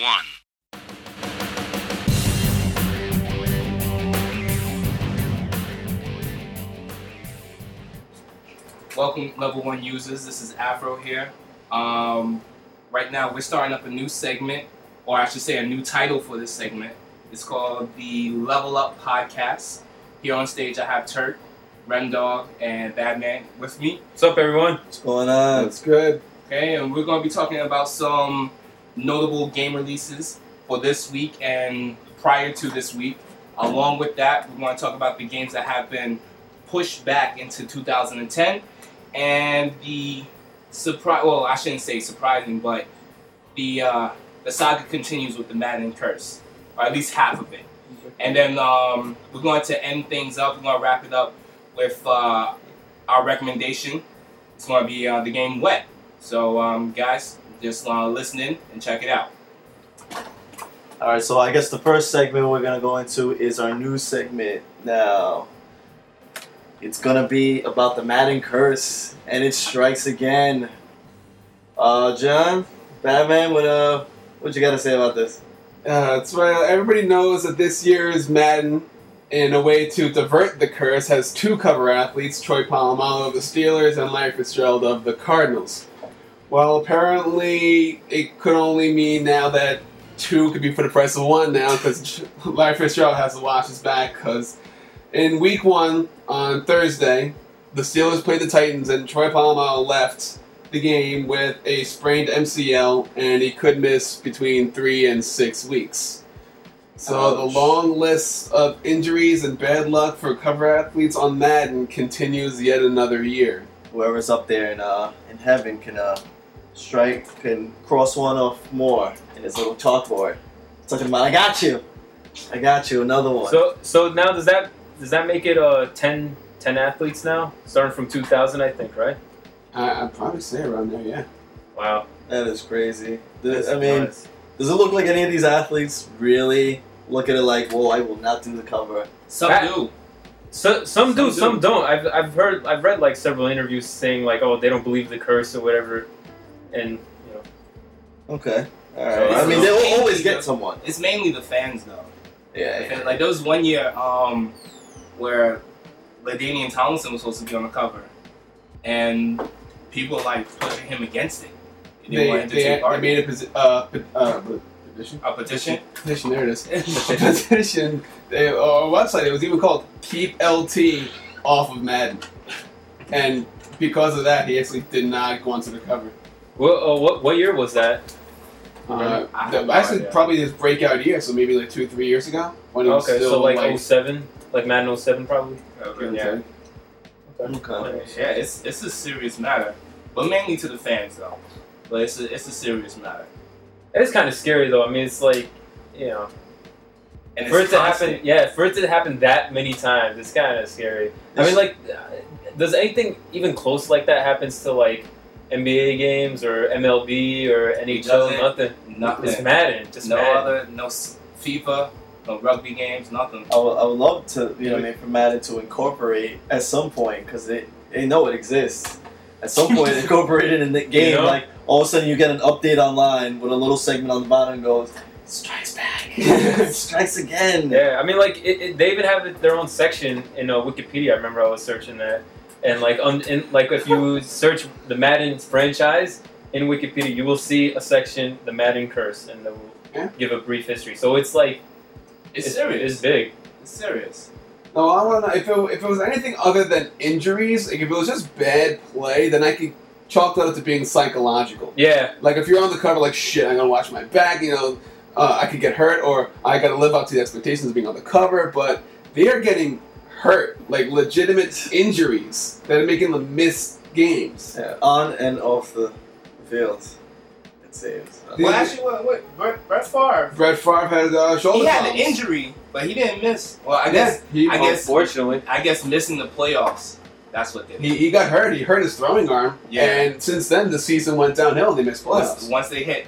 1. Welcome, Level 1 users. This is Afro here. Right now, we're starting up a new segment, or I should say a new title for this segment. It's called the Level Up Podcast. Here on stage, I have Turk, Rendog, and Badman with me. What's up, everyone? What's going on? That's good. Okay, and we're going to be talking about some notable game releases for this week and prior to this week. Along with that, we want to talk about the games that have been pushed back into 2010. And the I shouldn't say surprising, but the saga continues with the Madden curse, or at least half of it. And then we're going to end things up. We're going to wrap it up with our recommendation. It's going to be the game Wet. So, guys, just listen in and check it out. All right, so I guess the first segment we're going to go into is our news segment. Now, it's going to be about the Madden curse, and it strikes again. John, Batman, what you got to say about this? That's right. Everybody knows that this year's Madden, in a way to divert the curse, has two cover athletes, Troy Polamalu of the Steelers and Larry Fitzgerald of the Cardinals. Well, apparently it could only mean now that two could be for the price of one now, because Larry Fitzgerald has to watch his back, because in week 1, on Thursday, the Steelers played the Titans, and Troy Polamalu left the game with a sprained MCL, and he could miss between 3 and 6 weeks. So Ouch. the long list of injuries and bad luck for cover athletes on Madden continues yet another year. Whoever's up there in heaven can cross one off more in his little chalkboard. Talking about, I got you, another one. So now does that make it 10 athletes now, starting from 2000, I think, right? I'd probably say around there, yeah. Wow, That is crazy. that's I mean, nice. does it look like any of these athletes really look at it like, well, I will not do the cover? Some do. So some do, some don't. I've read like several interviews saying like, oh, they don't believe the curse or whatever, and you know. Okay, all right. So, I mean, they will always get someone. It's mainly the fans, though. Yeah. Like, there was one year where LaDainian Tomlinson was supposed to be on the cover, and people were, like, pushing him against it. They wanted to take part. They made a petition. A petition? Petition, there it is. A petition. A website. It was even called Keep LT Off of Madden. And because of that, he actually did not go onto the cover. What year was that? Actually, probably his breakout year, so maybe like 2-3 years ago. When he was Okay, still so like 07, like Madden 07 probably. Okay, Yeah. Okay. Yeah, it's a serious matter, but mainly to the fans, though. But it's a serious matter. It's kind of scary though. I mean, it's like, you know, And for it it's to constant. happen, for it to happen that many times, it's kind of scary. I mean, like, does anything even close like that happens to like NBA games or MLB or NHL? Nothing. Nothing. It's Madden. Just Madden. No FIFA, no rugby games, nothing. I would love to, for Madden to incorporate at some point, because they know it exists. At some point, incorporate it in the game. Like, all of a sudden, you get an update online with a little segment on the bottom goes, strikes back. Strikes again. Yeah, I mean, like, they even have their own section in Wikipedia. I remember I was searching that. And, like, if you search the Madden franchise in Wikipedia, you will see a section, the Madden curse, and they will give a brief history. So it's like, It's serious. It's big. It's serious. No, I want to know if it was anything other than injuries. Like if it was just bad play, then I could chalk that up to being psychological. Yeah. Like if you're on the cover, like shit, I'm gonna watch my back. I could get hurt, or I gotta live up to the expectations of being on the cover. But they are getting hurt, like legitimate injuries that are making them miss games. Yeah, on and off the field. It seems. Well, actually, what Brett Favre. Brett Favre had shoulder He had problems. an injury, but he didn't miss. Well, I guess Unfortunately. I guess missing the playoffs. That's what they did. He got hurt. He hurt his throwing arm. Yeah. And since then, the season went downhill. And they missed playoffs. Once they hit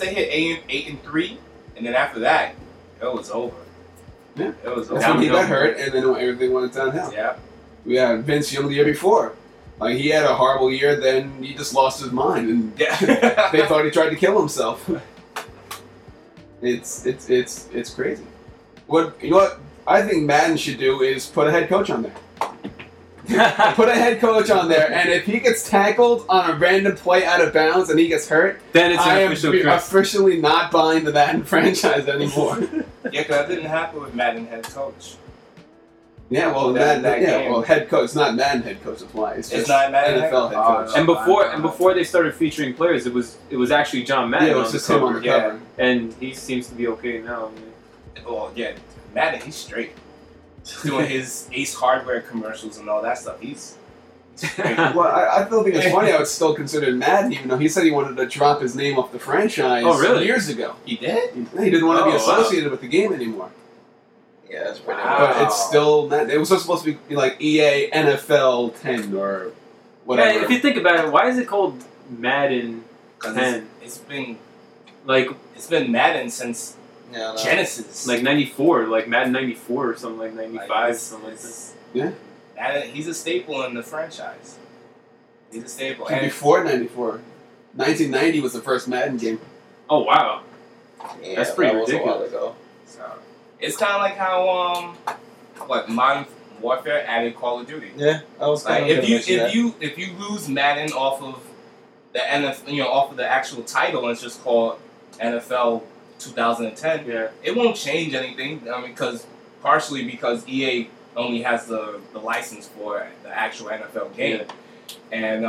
8-3, and then after that, it was over. Yeah. It was over. That's when he got hurt, and then everything went downhill. Yeah. We had Vince Young the year before. Like, he had a horrible year, then he just lost his mind, and Yeah. they thought he tried to kill himself. It's crazy. What I think Madden should do is put a head coach on there. Put a head coach on there, and if he gets tackled on a random play out of bounds and he gets hurt, Then it's I an am official curse. officially not buying the Madden franchise anymore. Yeah, because that didn't happen with Madden head coach. Yeah, well, That game. well, head coach. It's not Madden head coach. That's why. It's just not Madden head NFL head coach? coach. Oh, And before they started featuring players, it was actually John Madden Yeah, it was on the just him on cover. the cover. And he seems to be okay now. Well, yeah, Madden, he's straight. Doing his Ace Hardware commercials and all that stuff. He's straight. Well, I don't think it's funny how it's still considered Madden, even though he said he wanted to drop his name off the franchise Oh, really? years ago. He did? He didn't want to be Oh, wow. associated with the game anymore. Yeah, that's pretty Wow. But it's still Madden. It was supposed to be like EA NFL 10 or whatever. Yeah, if you think about it, why is it called Madden 'Cause 10? it's been Like Madden since Yeah, no. Genesis. like 94, like Madden 94 or something like 95, it's- something like that. it's- Yeah. Madden, he's a staple in the franchise. He's a staple. And before 94. 1990 was the first Madden game. Oh wow. Yeah, That's pretty that was ridiculous. a while ago. So, it's kind of like how Modern Warfare added Call of Duty. Yeah, I was kind Like of if you lose Madden off of the NFL, off of the actual title, and it's just called NFL 2010. Yeah. It won't change anything. I mean, partially because EA only has the license for the actual NFL game, and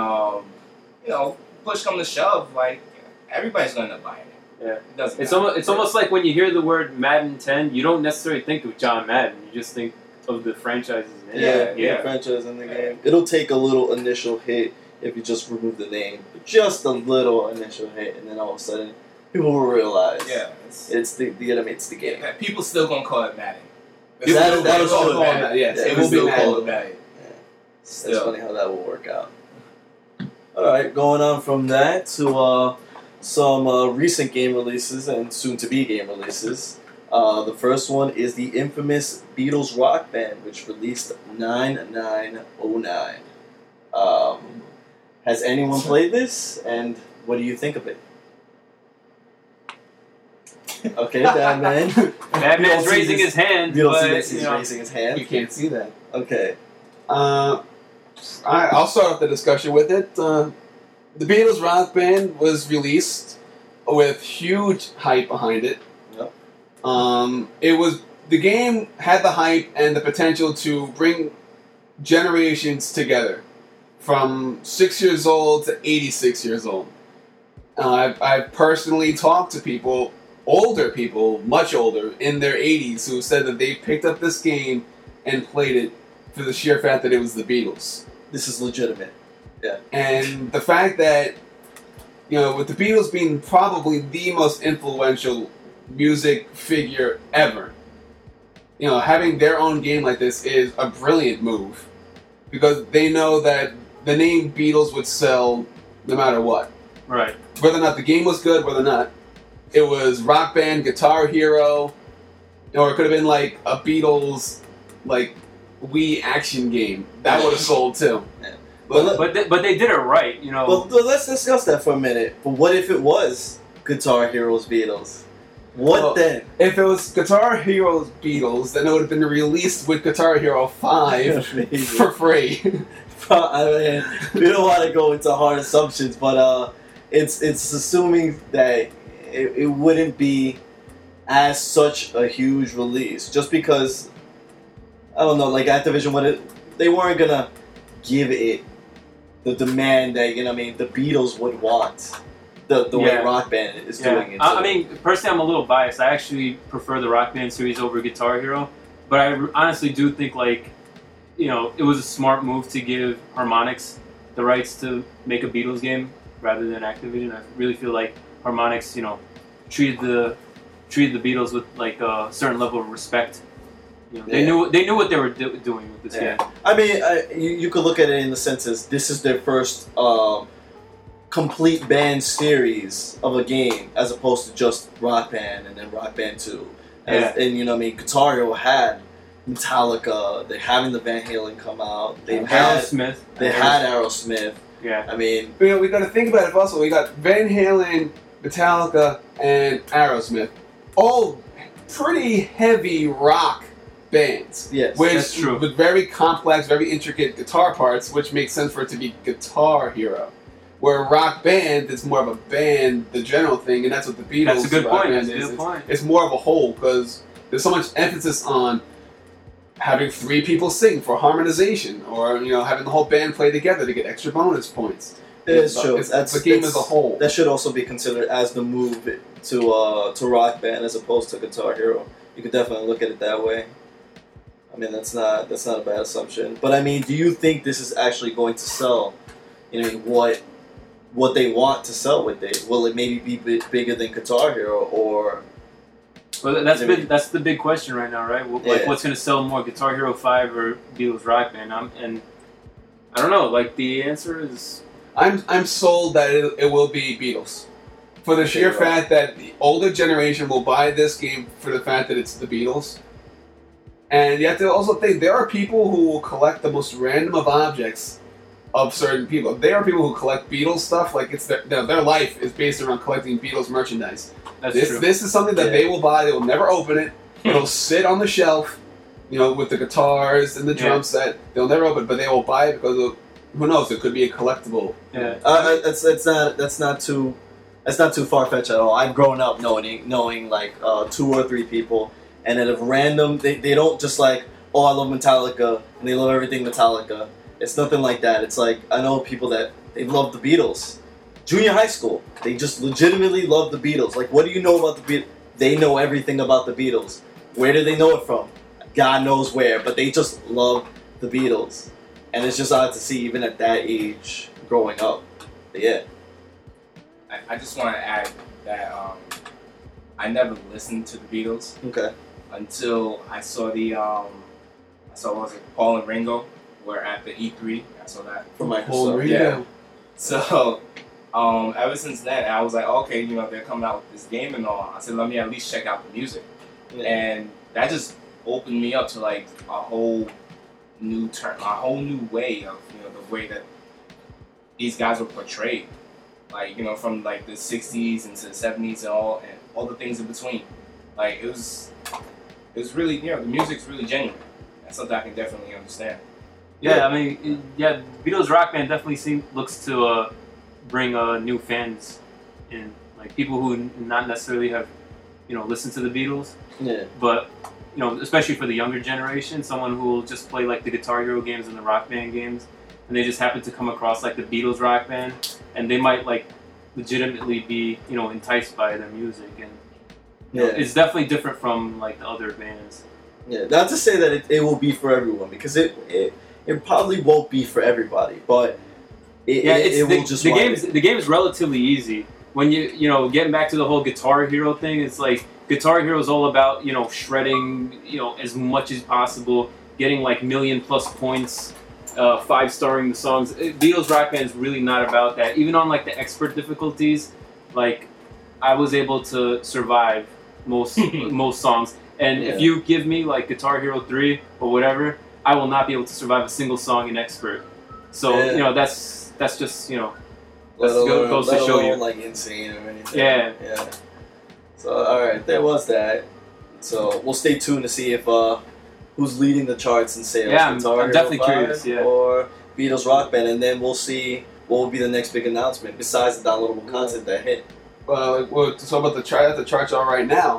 push come to shove, like everybody's gonna end up buying it. Yeah. It doesn't. It's matter. almost like when you hear the word Madden 10, you don't necessarily think of John Madden. You just think of the franchises in it. Yeah, franchise in the game. It'll take a little initial hit if you just remove the name, just a little initial hit, and then all of a sudden people will realize Yeah, it's the enemy, it's the game. people still gonna call it Madden. That'll call still it call Madden. Yes, Yeah, it will will be still Madden. call it Madden. Yeah. It's Still. funny how that will work out. All right, going on from that to some recent game releases and soon-to-be game releases. The first one is the infamous Beatles Rock Band, which released 9909. Has anyone played this, and what do you think of it? Okay, Batman. Batman's You don't see raising this- his hand, You don't but see this, he's you know, raising his hand. You can't see that. Okay. I'll start off the discussion with it. The Beatles Rock Band was released with huge hype behind it. Yep. The game had the hype and the potential to bring generations together, from 6 years old to 86 years old. I've personally talked to people, older people, much older, in their 80s, who said that they picked up this game and played it for the sheer fact that it was the Beatles. This is legitimate. And the fact that, with the Beatles being probably the most influential music figure ever, having their own game like this is a brilliant move. Because they know that the name Beatles would sell no matter what. right. Whether or not the game was good, whether or not it was Rock Band, Guitar Hero, or it could have been like a Beatles, like, Wii action game. That would have sold too. Yeah. But But they did it right, you know. Well, let's discuss that for a minute. But what if it was Guitar Heroes Beatles? What Well, then? if it was Guitar Hero's Beatles, then it would have been released with Guitar Hero 5 Maybe. for free. I mean, we don't want to go into hard assumptions, but it's assuming that it wouldn't be as such a huge release, just because I don't know, like Activision, they weren't gonna give it the demand that the Beatles would want. The way Yeah. Rock Band is Yeah. doing it. I mean, personally, I'm a little biased. I actually prefer the Rock Band series over Guitar Hero, but I honestly do think it was a smart move to give Harmonix the rights to make a Beatles game rather than Activision. I really feel like Harmonix, treated the Beatles with like a certain level of respect. They knew what they were doing with this Yeah. game. I mean, you could look at it in the sense as this is their first complete band series of a game, as opposed to just Rock Band and then Rock Band 2. And Guitar Hero had Metallica. They're having the Van Halen come out. They had Aerosmith. Aerosmith. Yeah. I mean, We got to think about it also. We got Van Halen, Metallica, and Aerosmith. all pretty heavy rock bands. Yes, that's true. With very complex, very intricate guitar parts, which makes sense for it to be Guitar Hero. Where a rock band is more of a band, the general thing, and that's what the Beatles. That's a good rock point. band That's a good point. It's more of a whole because there's so much emphasis on having 3 people sing for harmonization, or having the whole band play together to get extra bonus points. It is true. It's the game as a whole. That should also be considered as the move to Rock Band as opposed to Guitar Hero. You could definitely look at it that way. I mean, that's not a bad assumption. But I mean, do you think this is actually going to sell? What they want to sell with it? Will it maybe be bigger than Guitar Hero or? Well, that's the big question right now, right? Like, what's going to sell more, Guitar Hero 5 or Beatles Rock Band? And I don't know. Like, the answer is, I'm sold that it will be Beatles, for the sheer fact that the older generation will buy this game for the fact that it's the Beatles. And you have to also think there are people who will collect the most random of objects of certain people. There are people who collect Beatles stuff, like it's their life is based around collecting Beatles merchandise. that's true. This is something that they will buy. They will never open it. It'll sit on the shelf, with the guitars and the drum set. They'll never open it, but they will buy it because of, who knows? It could be a collectible. Yeah. That's not too far fetched at all. I've grown up knowing like 2 or 3 people, and at a random they don't just like, oh, I love Metallica and they love everything Metallica. It's nothing like that. It's like, I know people that they love the Beatles. Junior high school, they just legitimately love the Beatles. Like, what do you know about the Beatles? They know everything about the Beatles. Where do they know it from? God knows where, but they just love the Beatles. And it's just odd to see, even at that age, growing up. But yeah. I just want to add that I never listened to the Beatles Okay. until I saw what was it, Paul and Ringo were at the E3. I saw that. From Paul Microsoft. Ringo. Yeah. So, ever since then, I was like, okay, they're coming out with this game and all. I said, let me at least check out the music. Yeah. And that just opened me up to like a whole new way of, the way that these guys were portrayed. Like, from like the 60s into the 70s and all the things in between. Like, it was really, the music's really genuine. That's something I can definitely understand. Yeah, I mean, Beatles Rock Band definitely looks to bring new fans in, like people who not necessarily have, listened to the Beatles, Yeah. but especially for the younger generation, someone who will just play like the Guitar Hero games and the Rock Band games, and they just happen to come across like the Beatles Rock Band, and they might like legitimately be enticed by their music, and it's definitely different from like the other bands. Yeah, not to say that it will be for everyone, because it probably won't be for everybody, but it will just. The game is relatively easy. When getting back to the whole Guitar Hero thing, it's like Guitar Hero is all about shredding as much as possible, getting like 1 million+ points, 5-starring the songs. Beatles Rock Band is really not about that. Even on like the expert difficulties, like I was able to survive most songs. And if you give me like Guitar Hero 3 or whatever, I will not be able to survive a single song in expert. So that's just goes to show you, like insane or anything. Yeah. So all right, there was that. So we'll stay tuned to see if who's leading the charts in sales. Yeah, I'm Guitar Hero definitely 5 curious. Yeah. Or Beatles Rock Band, and then we'll see what will be the next big announcement besides the downloadable content that hit. Well, so about the charts are right now.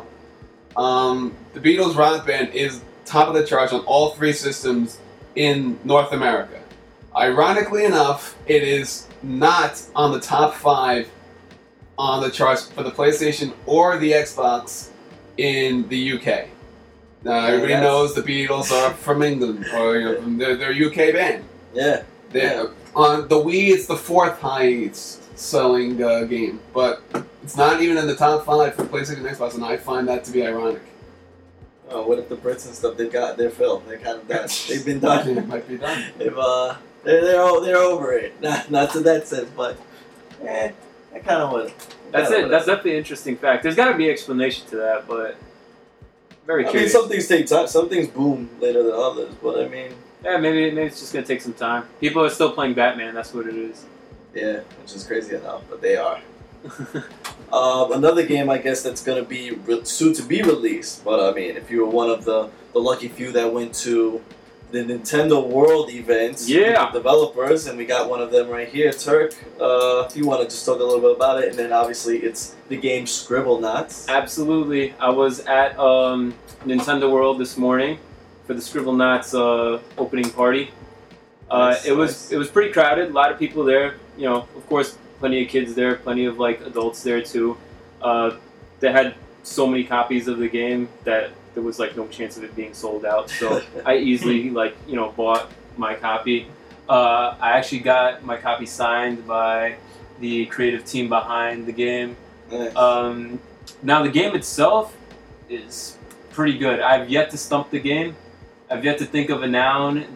The Beatles Rock Band is top of the charts on all 3 systems in North America. Ironically enough, it is not on the top 5 on the charts for the PlayStation or the Xbox in the UK. Now, everybody knows the Beatles are from England, or they're a UK band. Yeah. On the Wii, it's the 4th highest selling game, but it's not even in the top 5 for PlayStation and Xbox, and I find that to be ironic. Oh, what if the Brits and stuff, they've got their fill? They're kind of done. They've been done. It might be done. They're over it. Not to that sense, but I kind of would. That's it. That's definitely an interesting fact. There's got to be an explanation to that, but very curious. I mean, some things take time. Some things boom later than others, but I mean... Yeah, maybe it's just going to take some time. People are still playing Batman, that's what it is. Yeah, which is crazy enough, but they are. Another game, I guess, that's going to be soon to be released. But I mean, if you were one of the lucky few that went to the Nintendo World event, Yeah. with the developers, and we got one of them right here, Turk. If you want to just talk a little bit about it, and then obviously it's the game Scribblenauts. Absolutely. I was at Nintendo World this morning for the Scribblenauts opening party. Nice, it was pretty crowded. A lot of people there. You know, of course, plenty of kids there, plenty of like adults there too. They had so many copies of the game that there was like no chance of it being sold out. So I easily bought my copy. I actually got my copy signed by the creative team behind the game. Nice. Now the game itself is pretty good. I've yet to stump the game. I've yet to think of a noun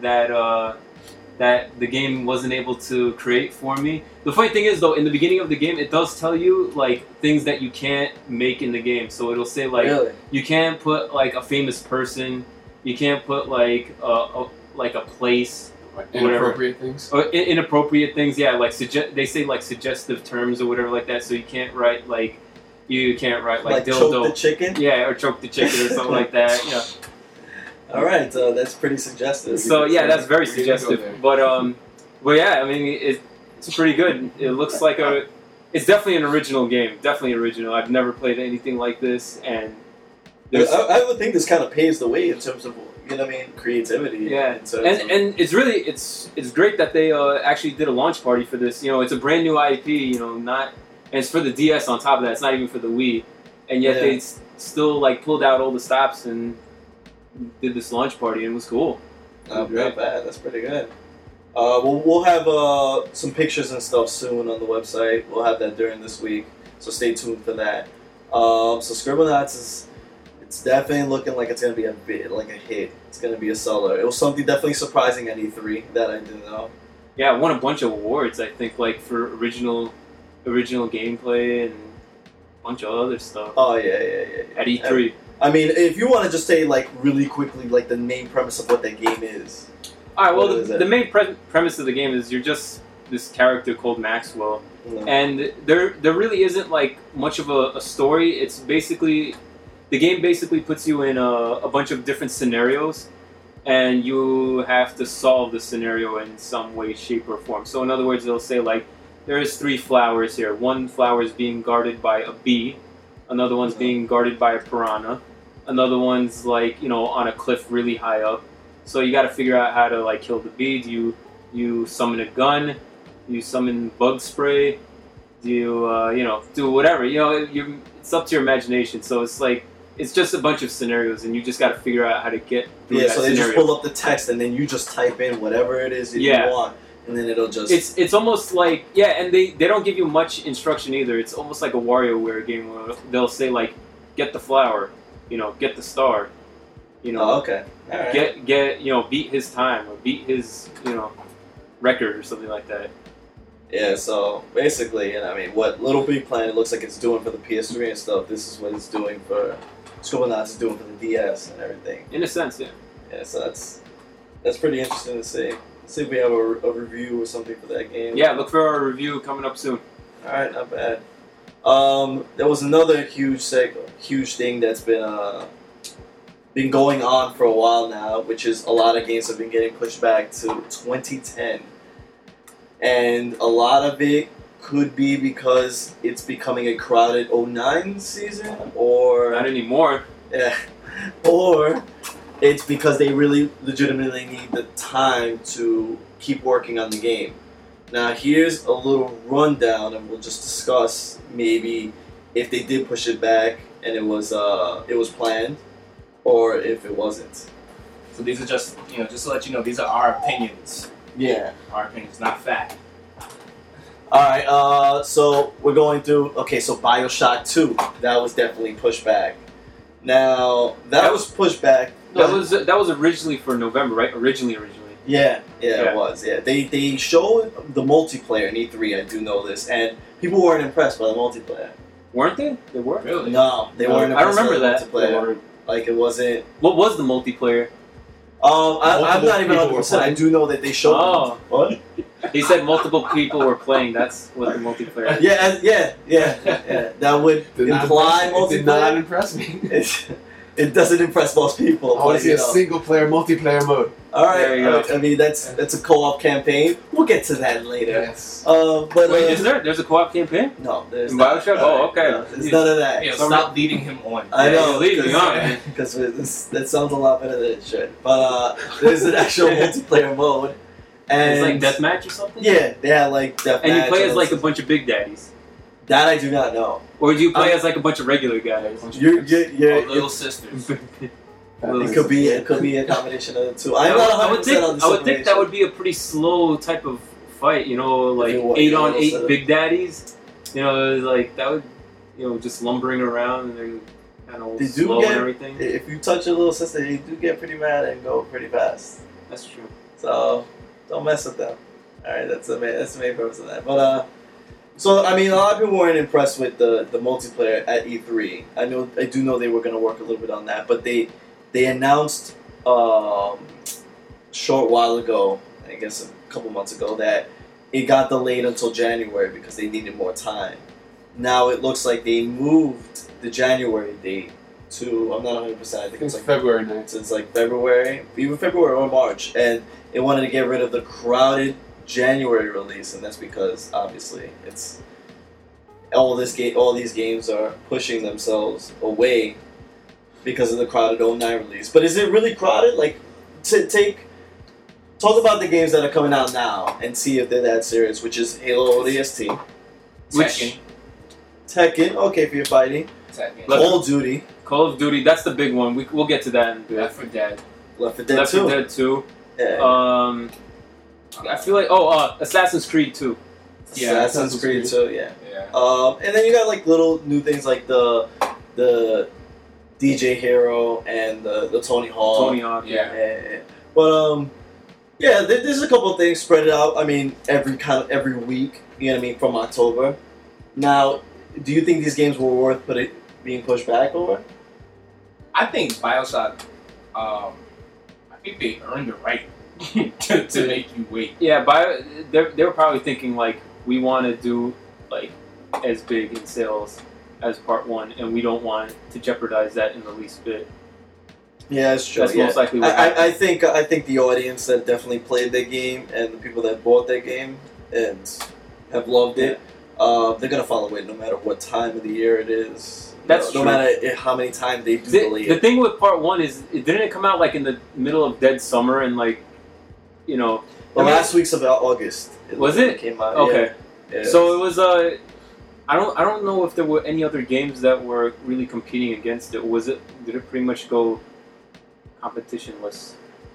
that the game wasn't able to create for me. The funny thing is, though, in the beginning of the game, it does tell you like things that you can't make in the game. So it'll say like Really? you can't put like a famous person, you can't put like a place, Inappropriate things. or inappropriate things. Yeah, like they say like suggestive terms or whatever like that. So you can't write like Like dildo. choke the chicken? Yeah, or choke the chicken or something like that. You know. All right, that's pretty suggestive. So yeah, that's very We're gonna go suggestive. there. But yeah, I mean it's pretty good. It looks like it's definitely an original game. Definitely original. I've never played anything like this, and there's I would think this kind of paves the way in terms of creativity. yeah, in terms of- and it's really it's great that they actually did a launch party for this. You know, it's a brand new IP. You know, and it's for the DS on top of that. It's not even for the Wii, and yet Yeah. they still like pulled out all the stops and did this launch party, and it was cool. Not bad. That's pretty good. We'll have some pictures and stuff soon on the website. We'll have that during this week, so stay tuned for that. So Scribblenauts it's definitely looking like it's gonna be a hit. It's gonna be a seller. It was something definitely surprising at E3 that I didn't know. Yeah, it won a bunch of awards. I think like for original gameplay and a bunch of other stuff Oh yeah. at E3. I mean, if you want to just say like really quickly like the main premise of what that game is. All right. Well, What is the it? main premise of the game is you're just this character called Maxwell, You know. and there really isn't like much of a story. It's basically the game basically puts you in a bunch of different scenarios, and you have to solve the scenario in some way, shape, or form. So in other words, they'll say like there's 3 flowers here. One flower is being guarded by a bee, another one's being guarded by a piranha, another one's like on a cliff really high up. So you got to figure out how to like kill the bee. Do you summon a gun? Do you summon bug spray? Do you do whatever? It's up to your imagination. So it's like it's just a bunch of scenarios, and you just got to figure out how to get through Yeah, that so they scenario. just pull up the text and then you just type in whatever it is that Yeah. you want, and then it'll just. It's almost like and they don't give you much instruction either. It's almost like a WarioWare game where they'll say like get the flower, get the star, Oh, okay. All right. get beat his time or beat his record or something like that. Yeah, so basically, what Little Big Planet looks like it's doing for the PS3 and stuff, this is what it's doing for Scribblenauts is doing for the DS and everything. In a sense, yeah. Yeah, so that's pretty interesting to see. Let's see if we have a review or something for that game. Yeah, look for our review coming up soon. All right, not bad. There was another huge thing that's been going on for a while now, which is a lot of games have been getting pushed back to 2010. And a lot of it could be because it's becoming a crowded 09 season, or Not anymore. yeah, or it's because they really legitimately need the time to keep working on the game. Now here's a little rundown, and we'll just discuss maybe if they did push it back and it was planned, or if it wasn't. So these are just just to let you know, these are our opinions. Yeah. Our opinions, not fact. Alright, so we're going through, so BioShock 2, that was definitely pushed back. Now, that was pushed back. That was originally for November, right? Originally. Yeah, Yeah. it was, yeah. They showed the multiplayer in E3, I do know this, and people weren't impressed by the multiplayer. Weren't they? They were. Really? No, they No, weren't I impressed remember by that. the multiplayer. Like, it wasn't... What was the multiplayer? I'm not even Multiple 100%, I people do know that they showed... Oh. What? He said multiple people were playing. That's what the multiplayer is. Yeah. That would imply It did not multiplayer. impress me. It doesn't impress most people. I want but, to see you a know. single-player multiplayer mode. All right. There you go. I mean, that's a co-op campaign. We'll get to that later. Yes. But Wait, is there? There's a co-op campaign? no, there's In not. Bioshock? Oh, okay. No, there's none of that. Yeah, stop leading him on. I Yeah, know. you're leading me on. Because that sounds a lot better than it should. But there's an actual multiplayer mode, and It's like deathmatch or something? Yeah, they had like deathmatch. And you play as and like a bunch of big daddies. that I do not know. Or do you play as like a bunch of regular guys? You're Oh, little sisters. it could be a combination of the two. I'm I not would 100% think on the I would think that separation. would be a pretty slow type of fight, you know, like you want 8 your on little 8 setup. big daddies. You know, like that would, you know, just lumbering around and they're kind of They do slow get- and everything. If you touch your little sister, you do get pretty mad and go pretty fast. That's true. So don't mess with them. All right, that's the main purpose of that. But so I mean, a lot of people weren't impressed with the multiplayer at E3. I do know they were going to work a little bit on that, but they announced short while ago, I guess a couple months ago, that it got delayed until January because they needed more time. Now it looks like they moved the January date to, I'm not 100%, I think it's It's like February 9th. it's like February, even February or March, and they wanted to get rid of the crowded January release, and that's because obviously it's all these games are pushing themselves away because of the crowded 09 release. But is it really crowded? Like, talk about the games that are coming out now and see if they're that serious, which is Halo ODST, Tekken. Tekken, okay for your fighting, Tekken. Call of Duty, Call of Duty, that's the big one. We'll get to that in a bit. Left 4 Dead. Left 4 Dead Left 2. 4 Dead 2. Yeah. I feel like Assassin's Creed 2. Yeah, Assassin's Creed 2, yeah. Yeah. And then you got like little new things like the DJ Hero and the Tony Hawk. Tony Hawk. Yeah. But yeah, there's a couple of things spread out. I mean, every week. You know what I mean, from October. Now, do you think these games were worth being pushed back over? I think Bioshock, I think they earned the right to make you wait. Yeah, they were probably thinking like we want to do like as big in sales as Part 1, and we don't want to jeopardize that in the least bit. Yeah, it's true. That's most likely what I think the audience that definitely played their game and the people that bought their game and have loved it, they're gonna follow it no matter what time of the year it is. That's no true. matter how many times they do delay The it. thing with Part 1 is, didn't it come out like in the middle of dead summer and like, you know? The I mean, last week's of August. Was it? Came out. Okay. Yeah. So it was I don't know if there were any other games that were really competing against it. Did it pretty much go competitionless?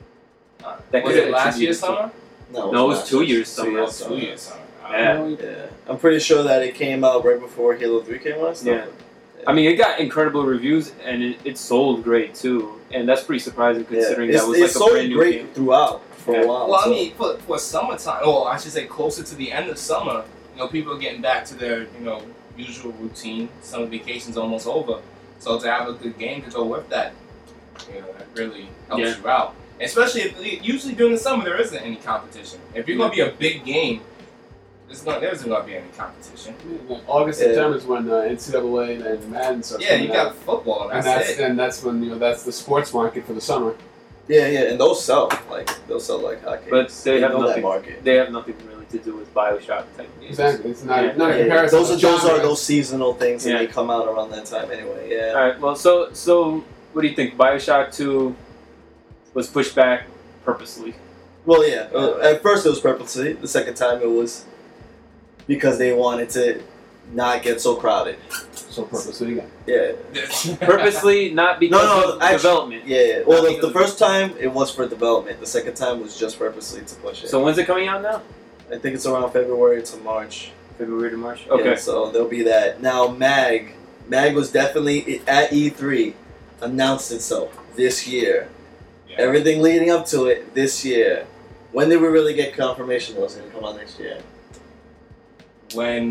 Was it last year's summer? No, No, it was not. 2 years Two summer. years 2 years summer. Yeah. Yeah, I'm pretty sure that it came out right before Halo 3 came out. So. Yeah. I mean, it got incredible reviews and it sold great too, and that's pretty surprising considering that was it's like a brand new great game. throughout for a while. Well, I so. mean, for summertime, or I should say closer to the end of summer, people are getting back to their, usual routine. Summer vacation's almost over. So to have a good game to go with that, that really helps you out. Especially if, usually during the summer, there isn't any competition. If you're going to be a big game, there isn't going to be any competition. August, September is when NCAA and Madden starts. Yeah, you got football, and that's it. And that's when that's the sports market for the summer. Yeah, and those sell like hotcakes. But they have know that nothing. market. They have nothing really to do with Bioshock type games. Exactly, it's not Yeah. not a Yeah, comparison. those to are genres. those seasonal things, and Yeah. they come out around that time anyway. Yeah. All right. Well, so what do you think? Bioshock 2 was pushed back purposely. Well, yeah. At first it was purposely. The second time it was because they wanted to not get so crowded. So purposely again. Yeah. Purposely, not because of actually- development. Yeah. Well, Not because the of first time it was for development. The second time was just purposely to push it. So when's it coming out now? I think it's around February to March. February to March. Yeah, Okay. so there'll be that. Now, Mag was definitely at E3 announced itself this year. Yeah. Everything leading up to it this year. When did we really get confirmation it was going to come out next year? When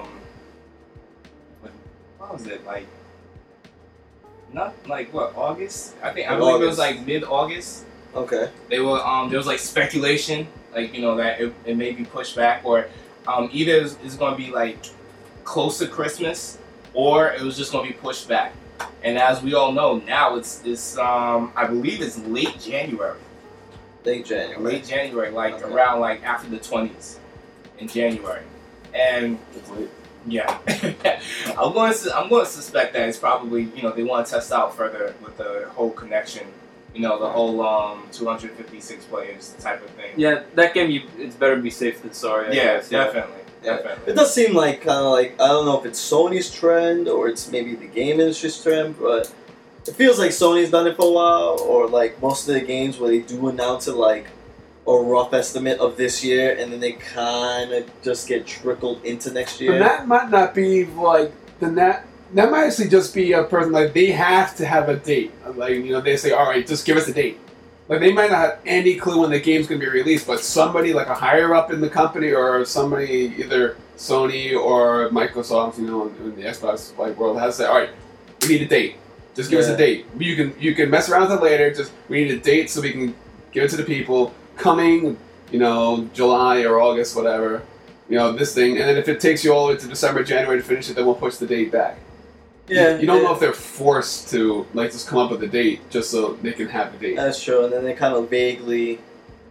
what was it, like, not like what, August? I believe it was August. like mid-August. Okay. They were there was like speculation like that it may be pushed back, or either it's going to be like close to Christmas, or it was just going to be pushed back. And as we all know, now it's I believe it's late January. Late January, like Okay. around like after the 20s in January, and yeah, I'm going to suspect that it's probably they want to test out further with the whole connection, the whole 256 players type of thing. Yeah, that game it's better to be safe than sorry. I Yeah, guess. definitely. It does seem like kind of like, I don't know if it's Sony's trend or it's maybe the game industry's trend, but it feels like Sony's done it for a while, or like most of the games where they do announce it like a rough estimate of this year, and then they kind of just get trickled into next year. And that might not be like that might actually just be a person like they have to have a date. Like they say, all right, just give us a date. Like they might not have any clue when the game's gonna be released, but somebody like a higher up in the company or somebody either Sony or Microsoft, in the Xbox world has to say, all right, we need a date. Just give us a date. You can mess around with it later. Just we need a date so we can give it to the people. Coming, July or August, whatever. This thing, and then if it takes you all the way to December, January to finish it, then we'll push the date back. Yeah, You don't know if they're forced to just come up with a date just so they can have the date. That's true, and then they kind of vaguely,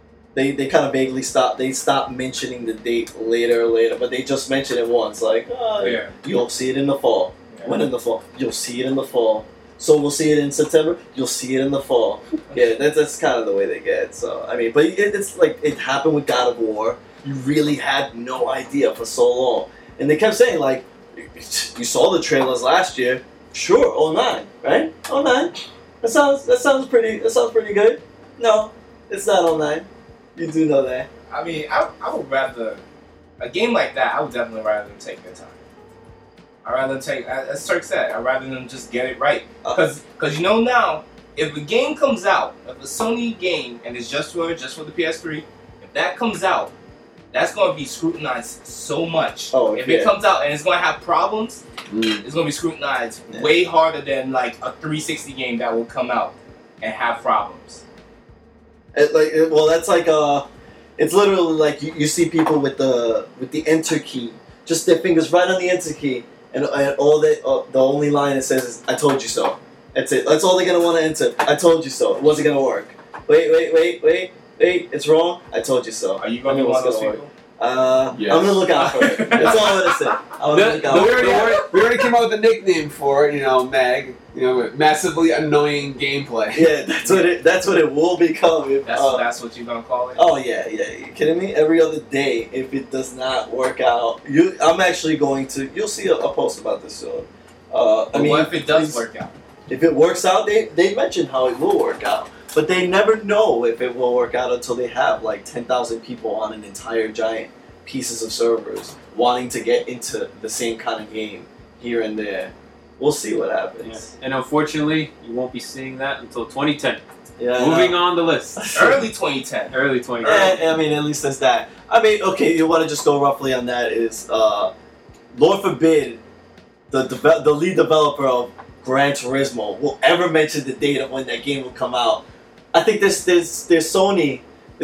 stop mentioning the date later, but they just mention it once, like, you'll see it in the fall. Yeah. When in the fall? You'll see it in the fall. So we'll see it in September. You'll see it in the fall. Yeah, that's kind of the way they get. So I mean, but it's like it happened with God of War. You really had no idea for so long, and they kept saying like, you saw the trailers last year. Sure, 09, right? 09. That sounds pretty good. No, it's not 09. You do know that. I mean, I would rather a game like that. I would definitely rather them take their time. I'd rather take, as Turk said, I'd rather them just get it right. Because now, if a game comes out, if a Sony game, and it's just for the PS3, if that comes out, that's going to be scrutinized so much. Oh, if yeah. it comes out and it's going to have problems, it's going to be scrutinized way harder than like a 360 game that will come out and have problems. That's like it's literally like you see people with the enter key, just their fingers right on the enter key. And all the only line it says is, I told you so. That's it. That's all they're going to want to enter. I told you so. It wasn't going to work. Wait. It's wrong. I told you so. Are you going to be one of those people? Yes. I'm going to look out for it. That's all I'm going to say. I'm going to look out for it. We already came up with a nickname for it, Mag. Massively annoying gameplay. Yeah, that's what it will become. If, that's what you're going to call it? Oh, yeah. You kidding me? Every other day, if it does not work out, I'm actually going to... You'll see a post about this soon. What if it does work out? If it works out, they mention how it will work out. But they never know if it will work out until they have like 10,000 people on an entire giant pieces of servers wanting to get into the same kind of game here and there. We'll see what happens. Yeah. And unfortunately, you won't be seeing that until 2010. Yeah. Moving on the list. Early 2010. Early 2010. I mean, at least there's that. I mean, okay, you want to just go roughly on that is, Lord forbid, the lead developer of Gran Turismo will ever mention the date of when that game will come out. I think there's Sony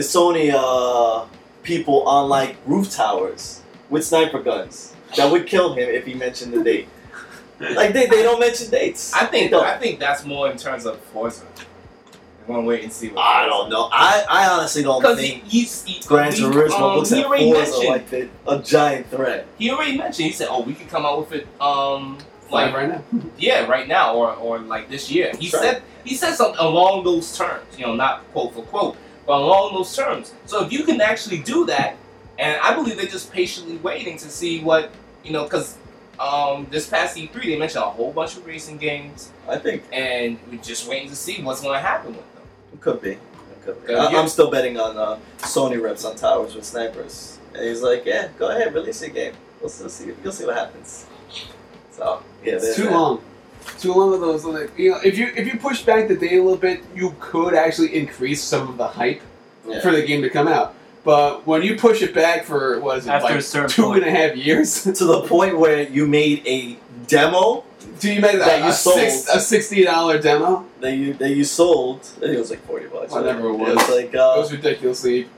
people on like roof towers with sniper guns that would kill him if he mentioned the date. Like they don't mention dates. I think that's more in terms of Forza. We're gonna wait and see. I don't know. I honestly don't think Gran Turismo looks at Forza like a giant threat. He already mentioned. He said, "Oh, we could come out with it." Like right now. Yeah, right now, or like this year. He said something along those terms. Not quote for quote, but along those terms. So if you can actually do that, and I believe they're just patiently waiting to see what because this past E3 they mentioned a whole bunch of racing games. I think, and we're just waiting to see what's going to happen with them. It could be. I'm still betting on Sony reps on towers with snipers, and he's like, "Yeah, go ahead, release your game. You'll see what happens." So yeah, it's too long. Too long of those. Like, if you push back the date a little bit, you could actually increase some of the hype for the game to come out. But when you push it back for after a certain 2.5 years, to the point where you made a demo, so you made a $60 demo that you sold. I think it was like $40. Whatever it was. It was like it was ridiculously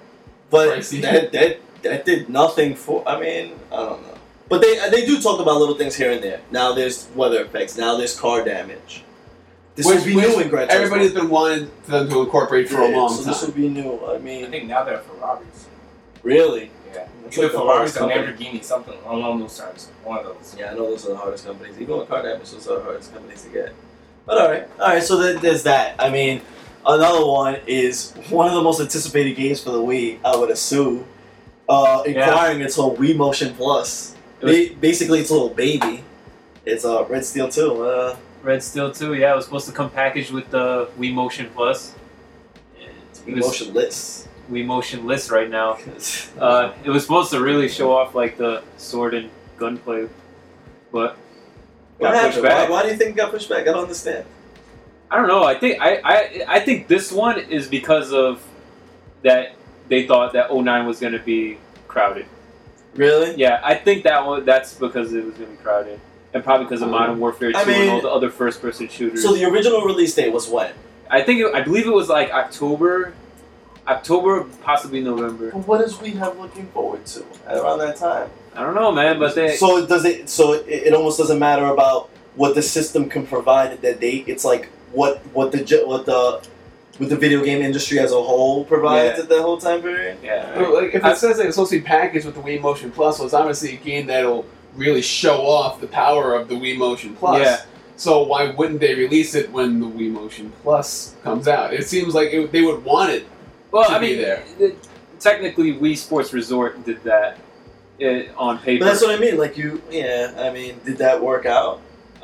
But Pricey. that did nothing for. I mean, I don't know. But they do talk about little things here and there. Now there's weather effects. Now there's car damage. This will be new in Gran Turismo. Everybody's been wanting them to incorporate for a long so time. this will be new. I I mean, think now they're Ferraris. really? Yeah. It's Either like the Ferraris hardest or company. Lamborghini, something along those terms. One of those. Yeah, I know those are the hardest companies. Even with car damage, those are the hardest companies to get. But all right. So there's that. I mean, another one is one of the most anticipated games for the Wii. I would assume, acquiring its whole Wii Motion Plus. Basically, it's a little baby. It's Red Steel 2. Red Steel 2, yeah, it was supposed to come packaged with the Wii Motion Plus. It's Wii Motionless. Wii Motionless right now. It was supposed to really show off like the sword and gunplay, but What got pushed happened? back. Why do you think it got pushed back? I don't understand. I don't know. I think I think this one is because of that they thought that 09 was going to be crowded. Really? Yeah, I think that's because it was going to be crowded, and probably because of Modern Warfare 2 and all the other first-person shooters. So the original release date was when? I believe it was like October, possibly November. What does we have looking forward to around that time? I don't know, man, but they. So does it? So it almost doesn't matter about what the system can provide at that date. It's like what the video game industry as a whole provides at that whole time period. Yeah. Like, if it says that it's supposed to be packaged with the Wii Motion Plus, well, it's obviously a game that'll really show off the power of the Wii Motion Plus. Yeah. So why wouldn't they release it when the Wii Motion Plus comes out? It seems like they would want it. Well, to I be mean, there. Technically, Wii Sports Resort did that on paper. But that's what I mean. Like I mean, did that work out?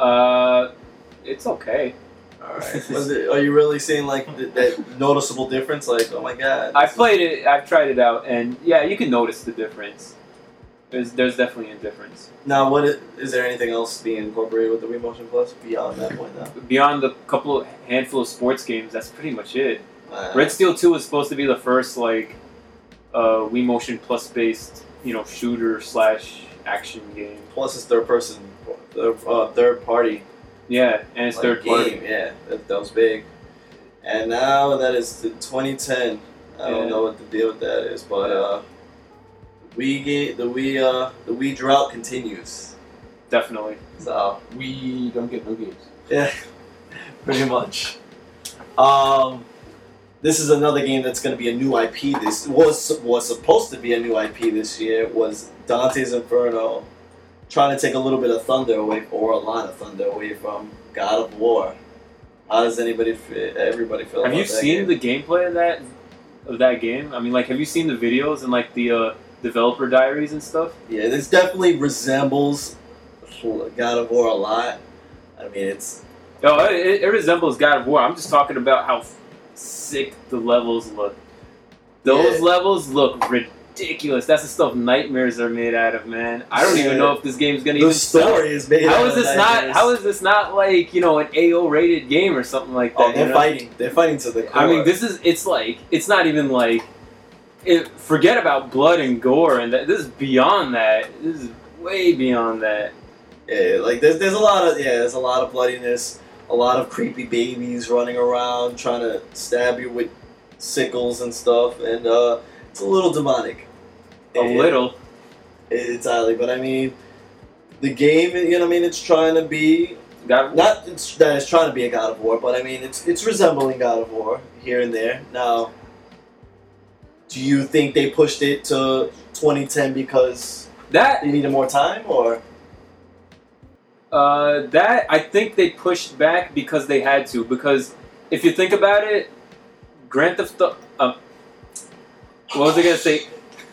It's okay. All right. Are you really seeing like that noticeable difference? Like, oh my god. I've played it. I've tried it out, and yeah, you can notice the difference. There's definitely a difference. Now, is there anything else being incorporated with the Wii Motion Plus beyond that point now? Beyond the handful of sports games, that's pretty much it. Red Steel 2 was supposed to be the first Wii Motion Plus based shooter / action game. Plus, it's third party. Yeah, and it's third party. Game. Yeah, that was big. And now that is the 2010. I don't know what the deal with that is, but the Wii drought continues. Definitely. So We don't get no games. yeah, pretty much. This is another game that's going to be a new IP. This was supposed to be a new IP this year. Was Dante's Inferno, trying to take a little bit of thunder away, or a lot of thunder away from God of War. How does everybody feel Have about you that seen game? the gameplay of that game? I mean, have you seen the videos and the developer diaries and stuff? Yeah, this definitely resembles God of War a lot. I mean, it's... No, it resembles God of War. I'm just talking about how sick the levels look. Those levels look ridiculous. That's the stuff nightmares are made out of, man. I don't even know if this game's gonna even sell. The story is made How out is of this nightmares. not? How is this not like an AO rated game or something like that? Oh, they're fighting. They're fighting to the core. I mean, it's not even forget about blood and gore, and this is beyond that. This is way beyond that. Yeah, there's a lot of bloodiness, a lot of creepy babies running around trying to stab you with sickles and stuff, and it's a little demonic. Little. It's highly, but I mean, the game, it's trying to be not that it's trying to be a God of War, but I mean, it's resembling God of War here and there. Now, do you think they pushed it to 2010 because they needed more time, or? That I think they pushed back because they had to. Because if you think about it, Grand Theft Auto. What was I gonna say?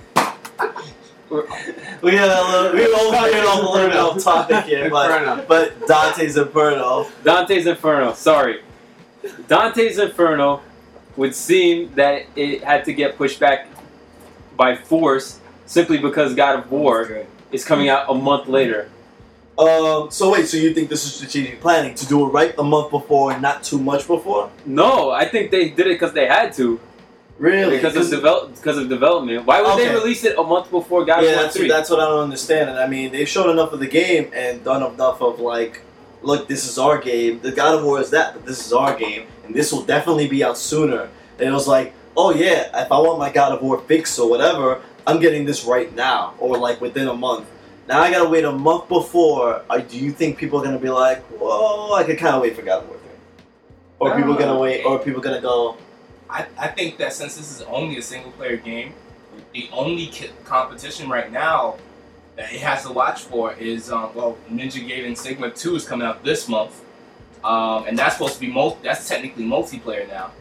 We all veered off a little bit off topic here, but Dante's Inferno. Dante's Inferno. Sorry, Dante's Inferno would seem that it had to get pushed back by force simply because God of War is coming out a month later. So you think this is strategic planning to do it right a month before and not too much before? No, I think they did it because they had to. Really? Because of development. Why would they release it a month before God of War 3? That's what I don't understand. And I mean, they've shown enough of the game and done enough of look, this is our game. The God of War is that, but this is our game, and this will definitely be out sooner. And it was like, oh yeah, if I want my God of War fix or whatever, I'm getting this right now or like within a month. Now I gotta wait a month before. Do you think people are gonna be like, whoa, I could kind of wait for God of War 3? Or people gonna wait, or people gonna go? I think that since this is only a single player game, the only competition right now that it has to watch for is Ninja Gaiden Sigma 2 is coming out this month, and that's supposed to be that's technically multiplayer now,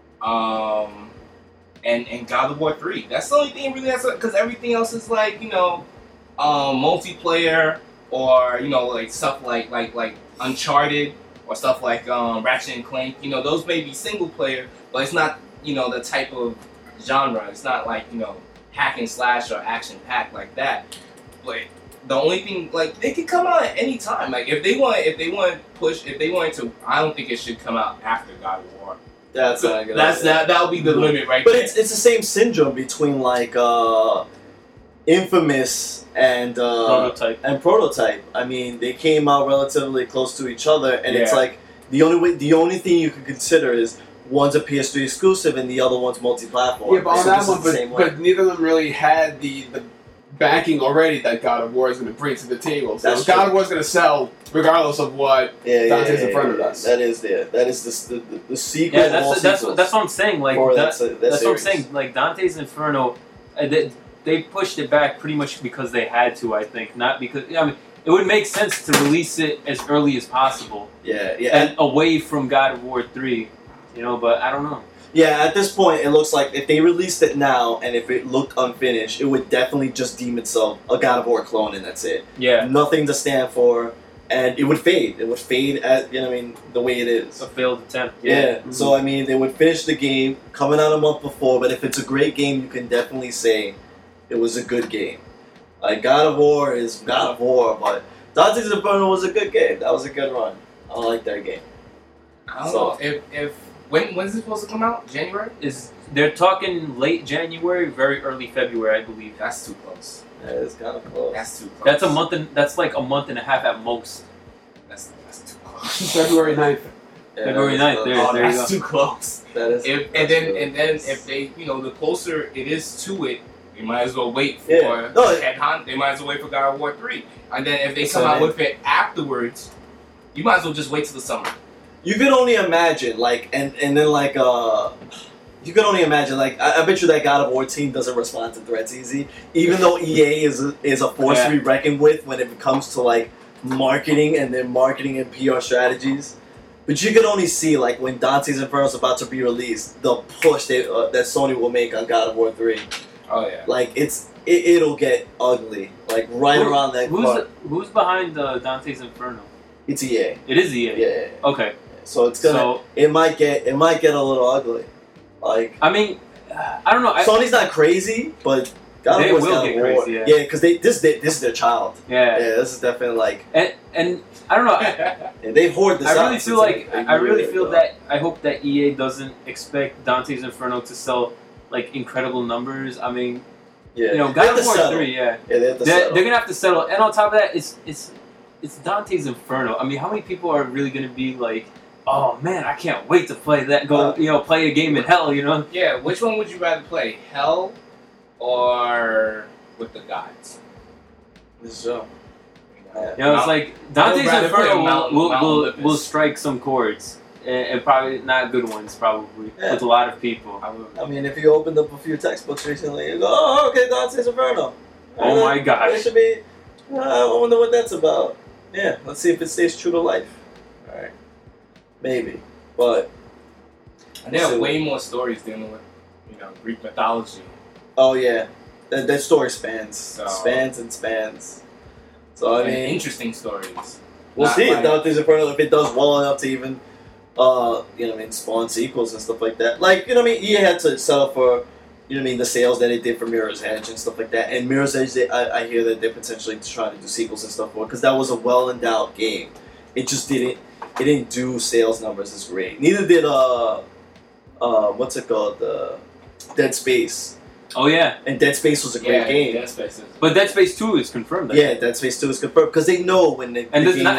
and God of War 3. That's the only thing really because everything else is like multiplayer or like stuff like Uncharted or stuff like Ratchet and Clank. Those may be single player, but it's not the type of genre. It's not like hack and slash or action pack like that. But the only thing, like, they could come out at any time. Like if they wanted to, I don't think it should come out after God of War. That's not good. That'll be the limit right but there. But it's the same syndrome between like Infamous and Prototype. I mean, they came out relatively close to each other, and it's like the only thing you can consider is one's a PS3 exclusive and the other one's multi-platform. Yeah, but on that one, but neither of them really had the backing already that God of War is going to bring to the table. So God of War is going to sell regardless of what Dante's Inferno does. That is the sequel. Yeah, that's what I'm saying. Like that's what I'm saying. Like Dante's Inferno, they pushed it back pretty much because they had to. I think not because it would make sense to release it as early as possible. Yeah, and away from God of War 3. But I don't know. Yeah, at this point, it looks like if they released it now and if it looked unfinished, it would definitely just deem itself a God of War clone, and that's it. Yeah. Nothing to stand for, and it would fade. It would fade at, the way it is. A failed attempt. Yeah. Mm-hmm. So, they would finish the game, coming out a month before, but if it's a great game, you can definitely say it was a good game. Like, God of War is God of War, but Dante's Inferno was a good game. That was a good run. I like that game. I don't know if when's it supposed to come out? January? They're talking late January, very early February, I believe. That's too close. Yeah, it's kind of close. That's too close. That's a month that's like a month and a half at most. That's too close. February 9th. Yeah, February 9th. There you go. That's too close. That is. And then if they the closer it is to it, they might as well wait for they might as well wait for God of War 3. And then if they come out with it afterwards, you might as well just wait till the summer. You can only imagine, like, and then, like, you can only imagine, like, I bet you that God of War team doesn't respond to threats easy, even though EA is a force to be reckoned with when it comes to, like, marketing and then marketing and PR strategies. But you can only see, like, when Dante's Inferno is about to be released, the push that Sony will make on God of War 3. Oh, yeah. Like, it'll get ugly, like, around that part. Who's behind Dante's Inferno? It's EA. It is EA? Yeah. Okay. So it's gonna. It might get a little ugly. Like. I mean, I don't know. Sony's not crazy, but God they of War's will get crazy. Yeah. Yeah, because this is their child. Yeah. Yeah, this is definitely like. And I don't know. They hoard this. I really feel that I hope that EA doesn't expect Dante's Inferno to sell like incredible numbers. I mean, God of War 3. Yeah. They're gonna have to settle, and on top of that, it's Dante's Inferno. I mean, how many people are really gonna be like, oh man, I can't wait to play that. Play a game in hell. Yeah. Which one would you rather play, Hell or with the gods? So. It's like Dante's Inferno will strike some chords, and probably not good ones, probably with a lot of people. I mean, if you opened up a few textbooks recently, you go, oh, okay, Dante's Inferno. Oh my gosh. It should be. I wonder what that's about. Yeah, let's see if it stays true to life. All right, maybe, but there are way more stories dealing with, Greek mythology. Oh yeah, that story spans. So I mean, interesting stories. We'll see if Dante's Inferno, if it does well enough to even, spawn sequels and stuff like that. Like, EA had to settle for, the sales that it did for Mirror's Edge and stuff like that. And Mirror's Edge, I hear that they're potentially trying to do sequels and stuff for, because that was a well-endowed game. It just didn't do sales numbers as great. Neither did, what's it called, Dead Space. Oh yeah, and Dead Space was a great game. Dead Space but Dead Space 2 is confirmed. Yeah, Dead Space 2 is confirmed because they know when not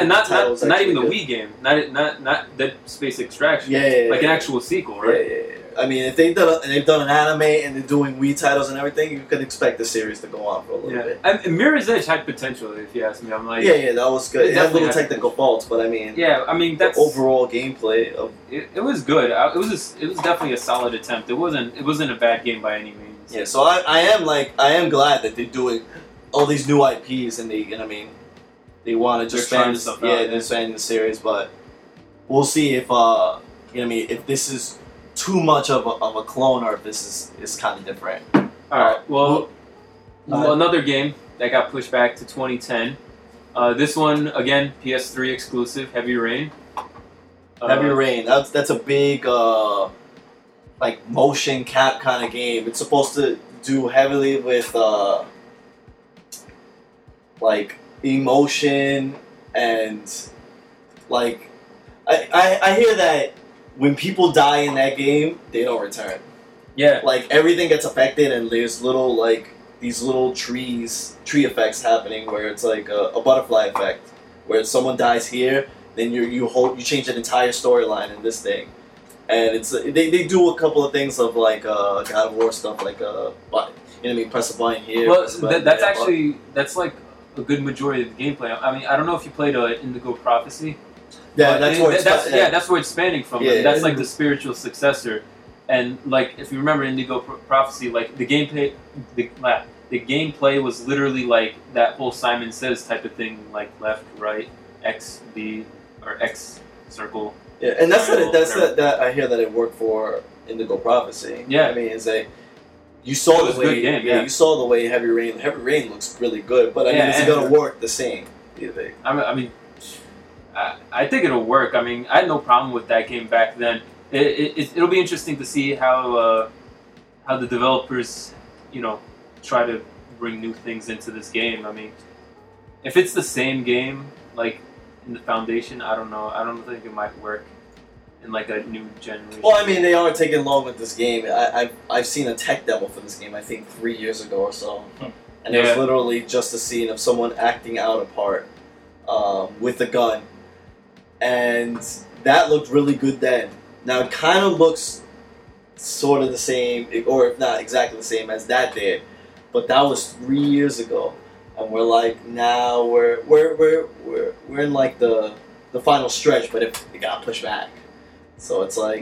even the Wii game, not Dead Space Extraction. Yeah, like an actual sequel, right? Yeah. I mean, if they've done an anime and they're doing Wii titles and everything, you could expect the series to go on for a little bit. And Mirror's Edge had potential, if you ask me. I'm like, Yeah, that was good. It It had definitely little had technical faults, but I mean, I mean the that's overall gameplay of it was good. It was definitely a solid attempt. It wasn't a bad game by any means. yeah. So I am glad that they're doing all these new IPs and they want to just They're trying expand stuff out, they're expanding the series, but we'll see if if this is too much of a clone or if this is kind of different. All right. Well, another game that got pushed back to 2010. This one again, PS3 exclusive, Heavy Rain. Heavy Rain. That's a big like motion cap kind of game. It's supposed to do heavily with like emotion and like I hear that when people die in that game, they don't return. Yeah. Like everything gets affected, and there's little like these little tree effects happening where it's like a butterfly effect, where if someone dies here, then you change an entire storyline in this thing, and it's they do a couple of things of like God of War stuff, like press a button here. Well, press a button that's there, actually that's like a good majority of the gameplay. I mean, I don't know if you played Indigo Prophecy. yeah, But that's where it's that's where it's spanning from. Yeah, That's yeah. like the spiritual successor. And like if you remember Indigo Prophecy, like the gameplay was literally like that whole Simon Says type of thing, like left, right, X, B, or X circle. Yeah, and that's Whatever. that I hear that it worked for Indigo Prophecy. Yeah. I mean, it's like you saw It was the a way good game, yeah. you saw the way Heavy Rain looks really good, but I mean, Yeah, is it and- gonna work the same? Do you think? I mean, I think it'll work. I mean, I had no problem with that game back then. It'll be interesting to see how the developers, try to bring new things into this game. I mean, if it's the same game, like in the Foundation, I don't know. I don't think it might work in like a new generation. Well, I mean, they are taking long with this game. I've seen a tech demo for this game. I think 3 years ago or so, and it was Yeah. literally just a scene of someone acting out a part with a gun, and that looked really good then. Now it kind of looks sort of the same, or if not exactly the same as that did, but that was 3 years ago, and we're like now we're in like the final stretch, but it got pushed back. So it's like,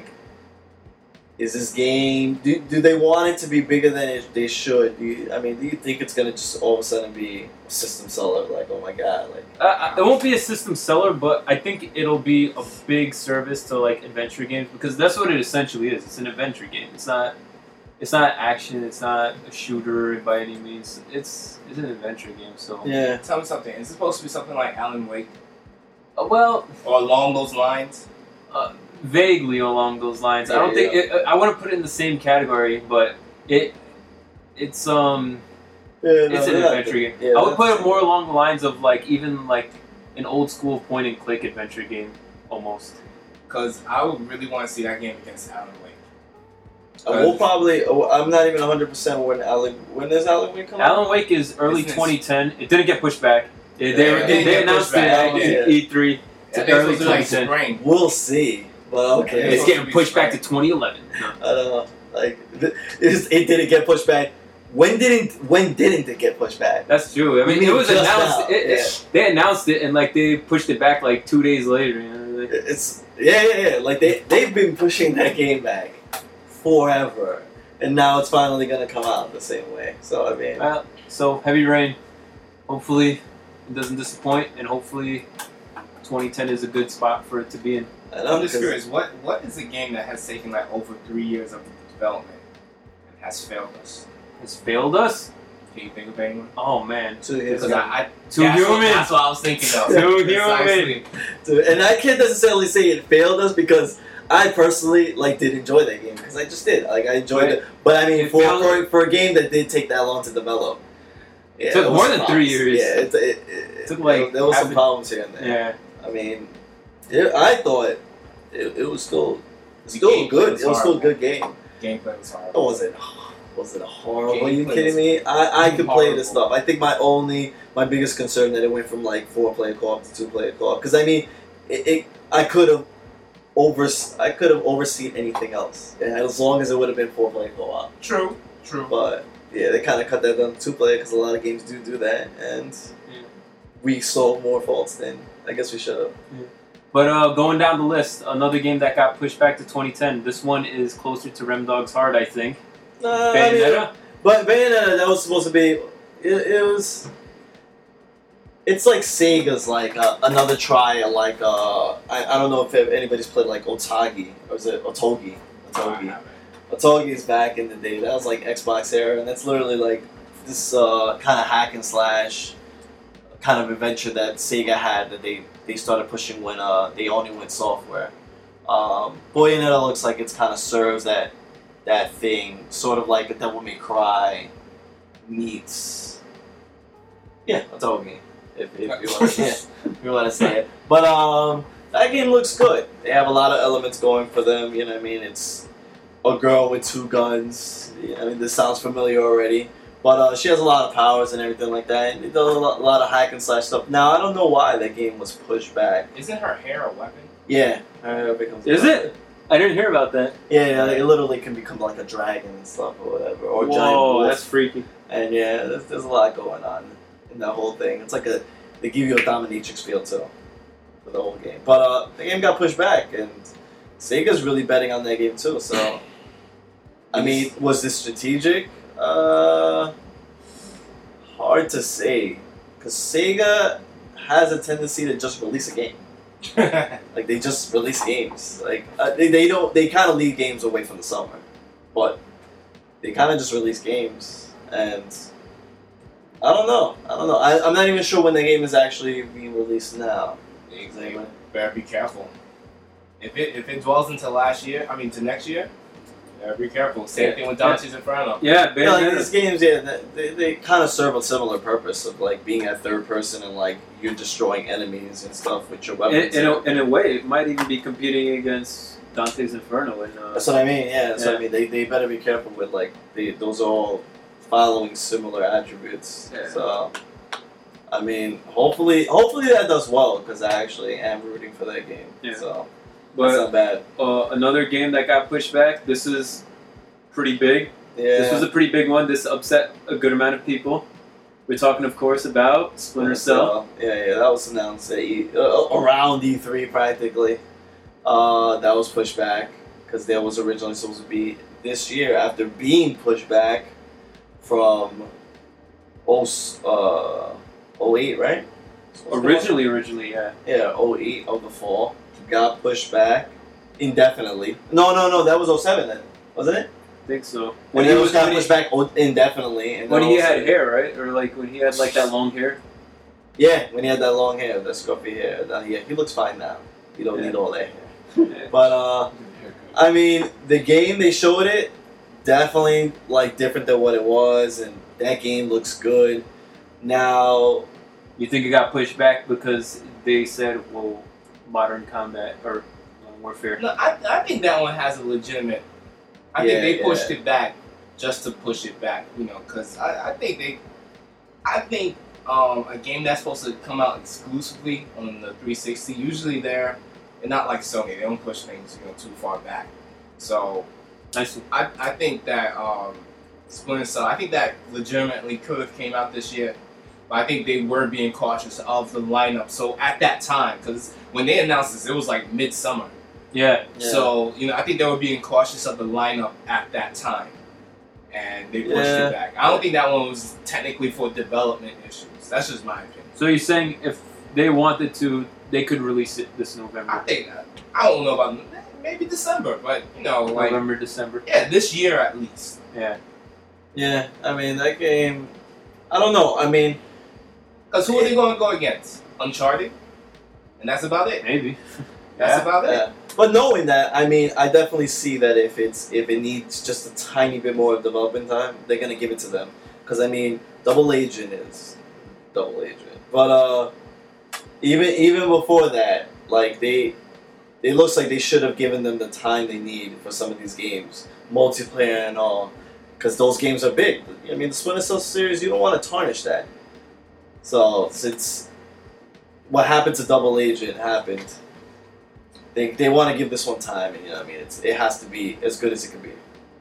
is this game? Do they want it to be bigger than they should? Do you think it's gonna just all of a sudden be a system seller? Like, oh my god, like. It won't be a system seller, but I think it'll be a big service to like adventure games, because that's what it essentially is. It's an adventure game. It's not action. It's not a shooter by any means. It's an adventure game. So Yeah. Tell me something. Is it supposed to be something like Alan Wake well, or along those lines? vaguely along those lines. I don't think I wouldn't put it in the same category, but it's Yeah, no, it's an they're not adventure good. game. Yeah, I would put that's- it more along the lines of like even like an old school point and click adventure game almost. Because I would really want to see that game against Alan Wake. We'll probably. I'm not even 100% when does Alan Wake come out? Alan Wake is early Business. 2010. It didn't get pushed back. They didn't get announced pushed it back. at Yeah. E3 I to think early it's like 2010. spring. We'll see. But okay. It's getting pushed back to 2011. No. I don't know. Like it didn't get pushed back. When didn't it get pushed back? That's true. I mean, it was just announced. now. They announced it and like they pushed it back like 2 days later. You know, like, It's yeah. Like they've been pushing that game back forever, and now it's finally gonna come out the same way. So I mean, well, so Heavy Rain. Hopefully, it doesn't disappoint, and hopefully, 2010 is a good spot for it to be in. and I'm just curious, what is a game that has taken like over 3 years of development and has failed us? Has failed us. Can you think of anyone? Oh man, Because I Too that's human. That's what I was thinking of. Too Precisely. And I can't necessarily say it failed us because I personally did enjoy that game because I just did. Like I enjoyed Right. it, but I mean It failed- for a game that did take that long to develop, yeah, Took there was more some than 3 problems. years. Yeah, it Took, like, there was some half a- problems here and there. yeah. I mean, I thought it was still The good. gameplay was It was still a horrible. good game. Gameplay was hard. Oh, was it horrible? Are you Gameplay kidding was me? I could play this horrible. stuff. I think my biggest concern that it went from 4-player co-op to 2-player co-op. Because I mean, I could have I could have overseen anything else, as long as it would have been 4-player co-op. True. But yeah, they kind of cut that down to 2-player because a lot of games do that, and we saw more faults than I guess we should have. But going down the list, another game that got pushed back to 2010. This one is closer to Remdog's heart, I think. Bayonetta. But Bayonetta, that was supposed to be. It was. It's like Sega's like another try at like I don't know if anybody's played like Otogi or is it Otogi? Otogi is back in the day. That was like Xbox era, and that's literally like this kind of hack and slash kind of adventure that Sega had that they started pushing when they only went software. Bayonetta looks like it's kind of serves that thing, sort of like a Devil May Cry meets Otogi. If you want to say it. But that game looks good. They have a lot of elements going for them, you know what I mean? It's a girl with 2 guns. I mean, this sounds familiar already. But she has a lot of powers and everything like that. And it does a lot of hack and slash stuff. Now, I don't know why that game was pushed back. Isn't her hair a weapon? Yeah. Her hair becomes Is it? I didn't hear about that. Yeah, it literally can become like a dragon and stuff or whatever. Or a giant Whoa, wolf. that's freaky. And yeah, there's a lot going on in that whole thing. It's like they give you a dominatrix feel too for the whole game. But the game got pushed back, and Sega's really betting on that game too. So, I mean, was this strategic? Hard to say, because Sega has a tendency to just release a game. Like they just release games. Like they don't. They kind of leave games away from the summer, but they kind of just release games and. I don't know. I'm not even sure when the game is actually being released now. Exactly. Better be careful. If it dwells into to next year, better be careful. Same thing with Dante's Inferno. Yeah, like these games, they kind of serve a similar purpose of like being at third person and like you're destroying enemies and stuff with your weapons. In a way, it might even be competing against Dante's Inferno. And, that's what I mean. Yeah, that's what I mean. They better be careful with like those are all following similar attributes. Yeah. So, I mean, hopefully that does well because I actually am rooting for that game. Yeah. So, but, that's not bad. Another game that got pushed back. This is pretty big. Yeah. This was a pretty big one. This upset a good amount of people. We're talking, of course, about Splinter Cell. Yeah, that was announced at around E3 practically. That was pushed back because that was originally supposed to be this year after being pushed back from 08, right? Originally, yeah. Yeah, 08 of the fall. Got pushed back indefinitely. No, that was 07 then, wasn't it? I think so. When he was got pushed back indefinitely. And when he had hair, right? Or like when he had like that long hair? Yeah, when he had that long hair, that scruffy hair. He looks fine now. You don't need all that hair. Yeah. But, I mean, the game, they showed it, definitely like different than what it was, and that game looks good. Now, you think it got pushed back because they said, well, modern combat or warfare? No, I think that one has a legitimate. I think they pushed it back just to push it back, because I think a game that's supposed to come out exclusively on the 360, usually they're not like Sony. They don't push things too far back. So I think that Splinter Cell, I think that legitimately could have came out this year, but I think they were being cautious of the lineup. So at that time, because when they announced this, it was like midsummer. Yeah. So I think they were being cautious of the lineup at that time, and they pushed it back. I don't think that one was technically for development issues. That's just my opinion. So you're saying if they wanted to, they could release it this November? I think I don't know about maybe December, but like November, December. Yeah, this year at least. Yeah. Yeah, I mean that game. I don't know. I mean, because who are they going to go against? Uncharted, and that's about it. Maybe. That's about it. Yeah. But knowing that, I mean, I definitely see that if it needs just a tiny bit more of development time, they're gonna give it to them. Because I mean, Double Agent is Double Agent. But even before that, like it looks like they should have given them the time they need for some of these games, multiplayer and all, because those games are big. I mean, the Splinter Cell series, you don't want to tarnish that. So since what happened to Double Agent happened, they want to give this one time, and it has to be as good as it can be.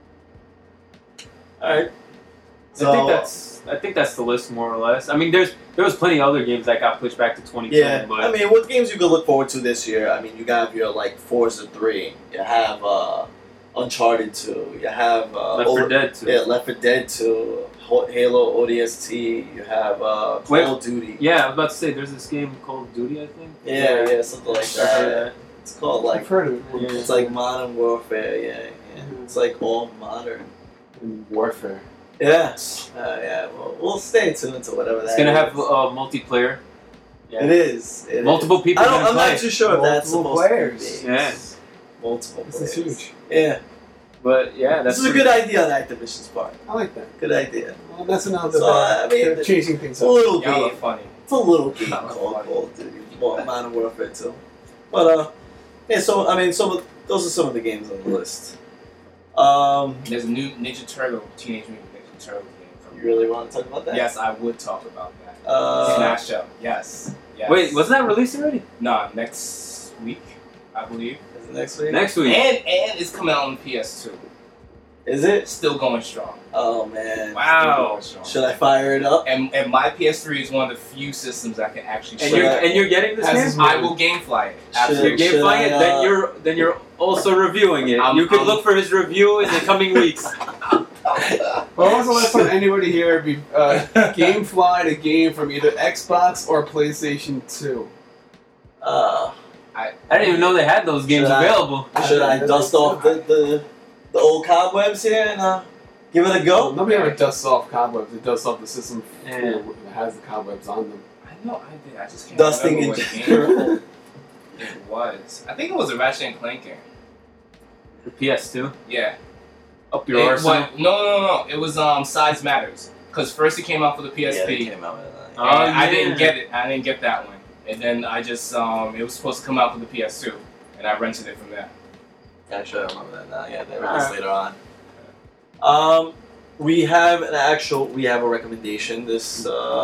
All right. So, I think that's the list more or less. I mean, there was plenty of other games that got pushed back to 2010. yeah, But I mean, what games you could look forward to this year? I mean, you got your like Forza 3, you have Uncharted 2, you have Left 4 Dead 2. Yeah, Left 4 Dead 2, Halo ODST, you have Call of Duty. Yeah, I was about to say there's this game Call of Duty, I think. Yeah, something like I've heard that. It's called like I've heard of it. Yeah. it's like Modern Warfare. Yeah. It's like all modern. Warfare. Yeah, yeah. Well, we'll stay tuned to whatever that It's gonna is. have multiplayer. Yeah. It is. Multiple people I'm gonna play. not too sure if that's Multiple supposed players. to be. Yeah. Multiple This players. is huge. Yeah. But yeah, that's This is a good idea on Activision's part. I like that. Good idea. Well, that's another. So, I mean, they're changing things It's a up. little Y'all are game. funny. It's a little game Not called funny. Call of Duty. Modern Warfare 2. But yeah. So I mean, those are some of the games on the list. There's a new Ninja Turtle, Teenage Mutant Ninja Turtle game. You really want to talk about that? Yes, I would talk about that. Smash Up. Yes. Wait, wasn't that released already? Nah, next week, I believe. Is it next week? Next week. And it's coming out on PS2. Is it? Still going strong. Oh man. Wow. Still going strong. Should I fire it up? And my PS3 is one of the few systems that can actually. And show you're that. and you're getting this As game? is I will gamefly it. You're Absolutely. Should gamifying it, I, then you're also reviewing it. I'm- you can I'm- look for his review in the coming weeks. Well, when was the last time anybody here gameflied a game from either Xbox or PlayStation 2? I didn't even know they had those games Should I- available. Should I dust off the old cobwebs here and give it a go? Nobody ever dusts off cobwebs. It dusts off the system Yeah. that has the cobwebs on them. I know I did. I just can't Dusting remember in what game general. it was. I think it was a Ratchet and Clank game. The PS2. Yeah. Up your arsenal. No. It was Size Matters. Because first it came out for the Yeah, they PSP. came out with that. Oh, And I yeah. didn't get it. I didn't get that one. And then I just it was supposed to come out for the PS2, and I rented it from there. Actually, I remember that now. Yeah, they released later on. We have a recommendation. This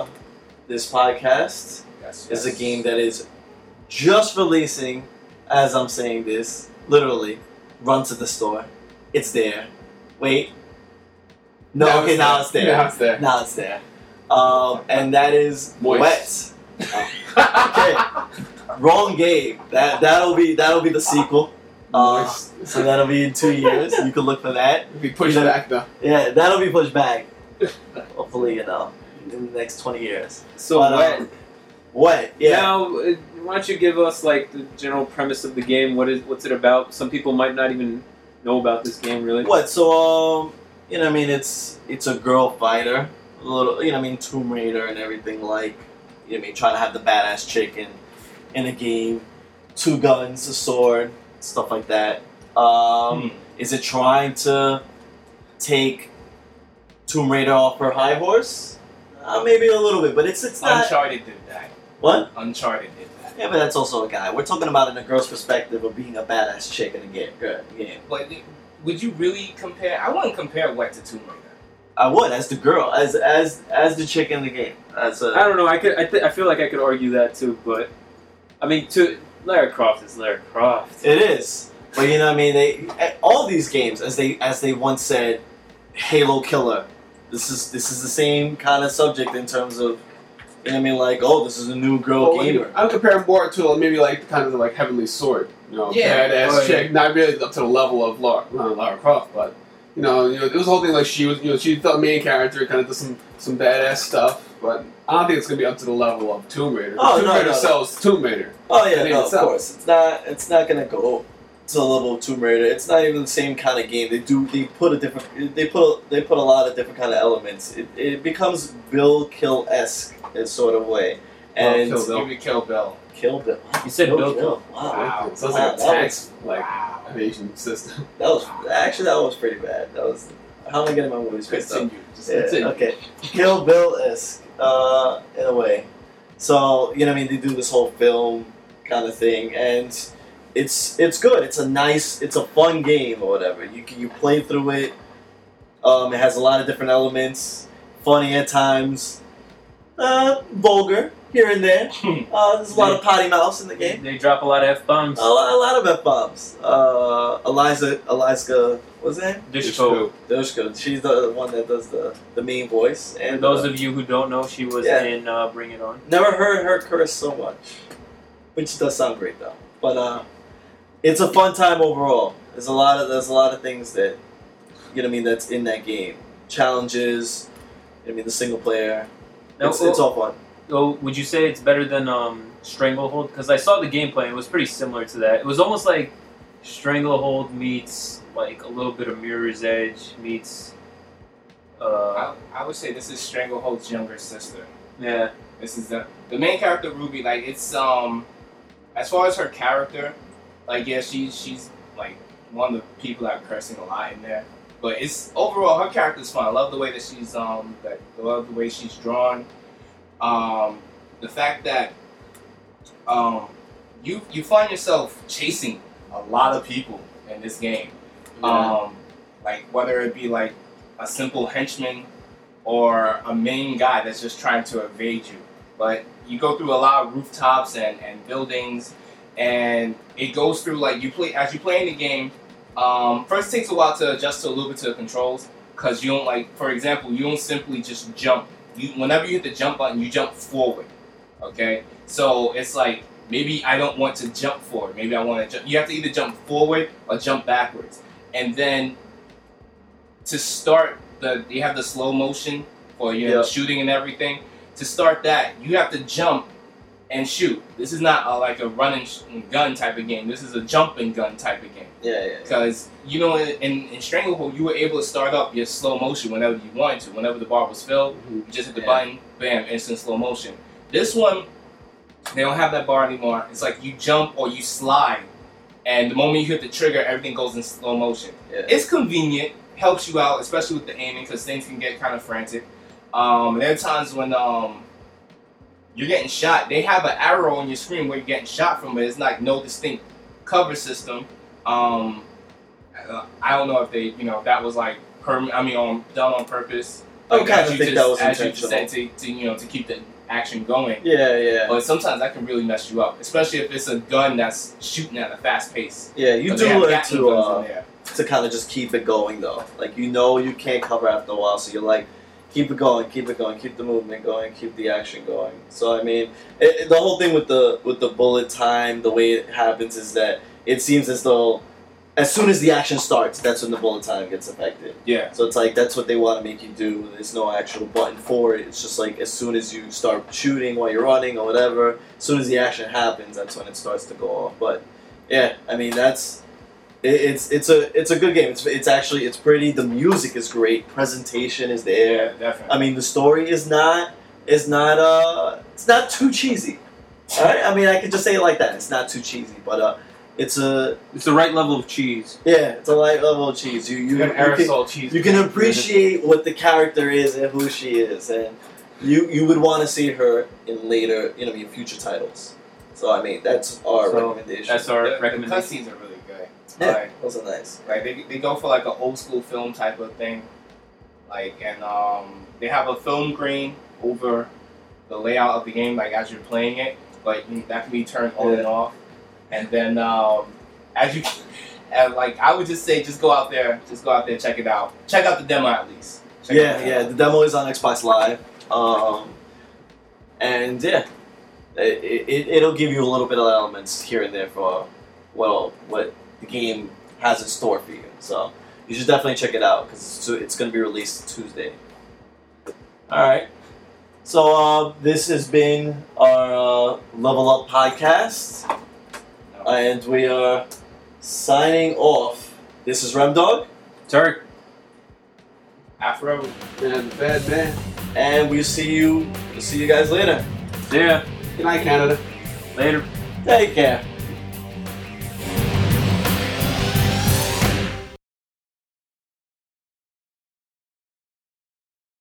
podcast Yes, is a game that is just releasing. As I'm saying this, literally, run to the store. It's there. Wait. No, Now okay, it's now there. it's there. Now it's there. Now it's there. And that is Moist. Wet. Okay. Wrong game. That'll be the sequel. Moist. So that'll be in 2 years. You can look for that. If you push it back though. Yeah, that'll be pushed back. Hopefully, in the next 20 years. So But, what? What? Yeah. Now, why don't you give us like the general premise of the game? What's it about? Some people might not even know about this game really. What? So it's a girl fighter. A little, Tomb Raider and everything like. Trying to have the badass chick in a game. 2 guns, a sword, stuff like that. Is it trying to take Tomb Raider off her high horse? Maybe a little bit, but it's not. Uncharted did that. What? Uncharted did that. Yeah, but that's also a guy. We're talking about in a girl's perspective of being a badass chick in a game. But would you really compare? I wouldn't compare Wet to Tomb Raider. I would, as the girl, as the chick in the game. I don't know. I feel like I could argue that too, but I mean, Lara Croft is Lara Croft. It is, but they all these games, as they once said, Halo killer. This is the same kind of subject in terms of, like, oh, this is a new girl gamer. I would compare more to maybe like kind of like Heavenly Sword. Yeah, badass but- chick. Not really up to the level of Lara Croft, but it was a whole thing like she was. She's the main character, kind of does some badass stuff. But I don't think it's gonna be up to the level of Tomb Raider. Oh, Tomb no, Raider no. sells Tomb Raider. Oh yeah, in no, of itself. course. It's not gonna go to the level of Tomb Raider. It's not even the same kind of game. They put a lot of different kind of elements. It becomes Bill Kill-esque in sort of way. And Kill Bill. Give me Kill Bill. Kill Bill. You said Bill. Wow. Wow. So it's like a Wow, tax like Wow. evasion system. That was pretty bad. That was how am I getting my movies mixed up? Continue. Just Yeah, continue. okay. Kill Bill-esque, in a way. So, they do this whole film kind of thing, and it's good. It's a fun game or whatever. You play through it. It has a lot of different elements, funny at times, vulgar here and there. There's a lot of potty mouths in the game. They drop a lot of F-bombs. A lot of F-bombs. Eliza, what's her name? Dushko. She's the one that does the mean voice. And For those of you who don't know, she was in Bring It On. Never heard her curse so much. Which does sound great though. But it's a fun time overall. There's a lot of things that that's in that game. Challenges, the single player. It's all fun. So would you say it's better than Stranglehold? Because I saw the gameplay, it was pretty similar to that. It was almost like Stranglehold meets like a little bit of Mirror's Edge meets. I would say this is Stranglehold's younger sister. Yeah. This is the main character, Ruby. Like it's as far as her character, like she's like one of the people that are cursing a lot in there. But it's overall her character's fun. I love the way that she's I love the way she's drawn. The fact that you find yourself chasing a lot of people in this game. Yeah. Like whether it be like a simple henchman or a main guy that's just trying to evade you. But you go through a lot of rooftops and buildings, and it goes through like as you play in the game. First it takes a while to adjust a little bit to the controls, because you don't for example, you don't simply just jump. Whenever you hit the jump button, you jump forward. Okay, so it's like maybe I don't want to jump forward. Maybe I want to jump. You have to either jump forward or jump backwards, and then to start you have the slow motion for shooting and everything. To start that, you have to jump and shoot. This is not like a run and gun type of game. This is a jump and gun type of game. Yeah. Because in Stranglehold, you were able to start up your slow motion whenever you wanted to. Whenever the bar was filled, you just hit the button, bam, instant slow motion. This one, they don't have that bar anymore. It's like you jump or you slide, and the moment you hit the trigger, everything goes in slow motion. Yeah. It's convenient, helps you out, especially with the aiming, because things can get kind of frantic. There are times when you're getting shot. They have an arrow on your screen where you're getting shot from, but it's like no distinct cover system. I don't know if they, that was like done on purpose. I kind of think that was as intentional. you just said, to keep the action going. Yeah. But sometimes that can really mess you up, especially if it's a gun that's shooting at a fast pace. Yeah, you They do have learn Gatling guns in there. to kind of just keep it going though. Like you can't cover after a while, so you're like, keep it going, keep the movement going, keep the action going. So I mean, the whole thing with the bullet time, the way it happens is that it seems as though as soon as the action starts, that's when the bullet time gets affected. Yeah. So it's like that's what they want to make you do. There's no actual button for it. It's just like as soon as you start shooting while you're running or whatever, as soon as the action happens, that's when it starts to go off. But yeah, I mean it's a good game. It's pretty. The music is great. Presentation is there. Yeah, definitely. I mean, the story is not it's not too cheesy. All right. I mean, I could just say it like that. It's not too cheesy, but it's the right level of cheese. Yeah, it's a right level of cheese. You can appreciate what the character is and who she is, and you would want to see her in later, future titles. So I mean, that's our recommendation. That's our recommendation. The cutscenes are really good. Yeah, those are nice. Like they go for like an old school film type of thing, and they have a film grain over the layout of the game, like as you're playing it, but that can be turned on and off. And then I would just say, just go out there, check it out. Check out the demo at least. The demo is on Xbox Live, and yeah, it'll give you a little bit of elements here and there for what the game has in store for you. So you should definitely check it out because it's going to be released Tuesday. All right. So this has been our Level Up podcast. And we are signing off. This is Remdog. Turk. Afro. And the Bad Man. And we'll see you guys later. See ya. Good night, Canada. Later. Take care.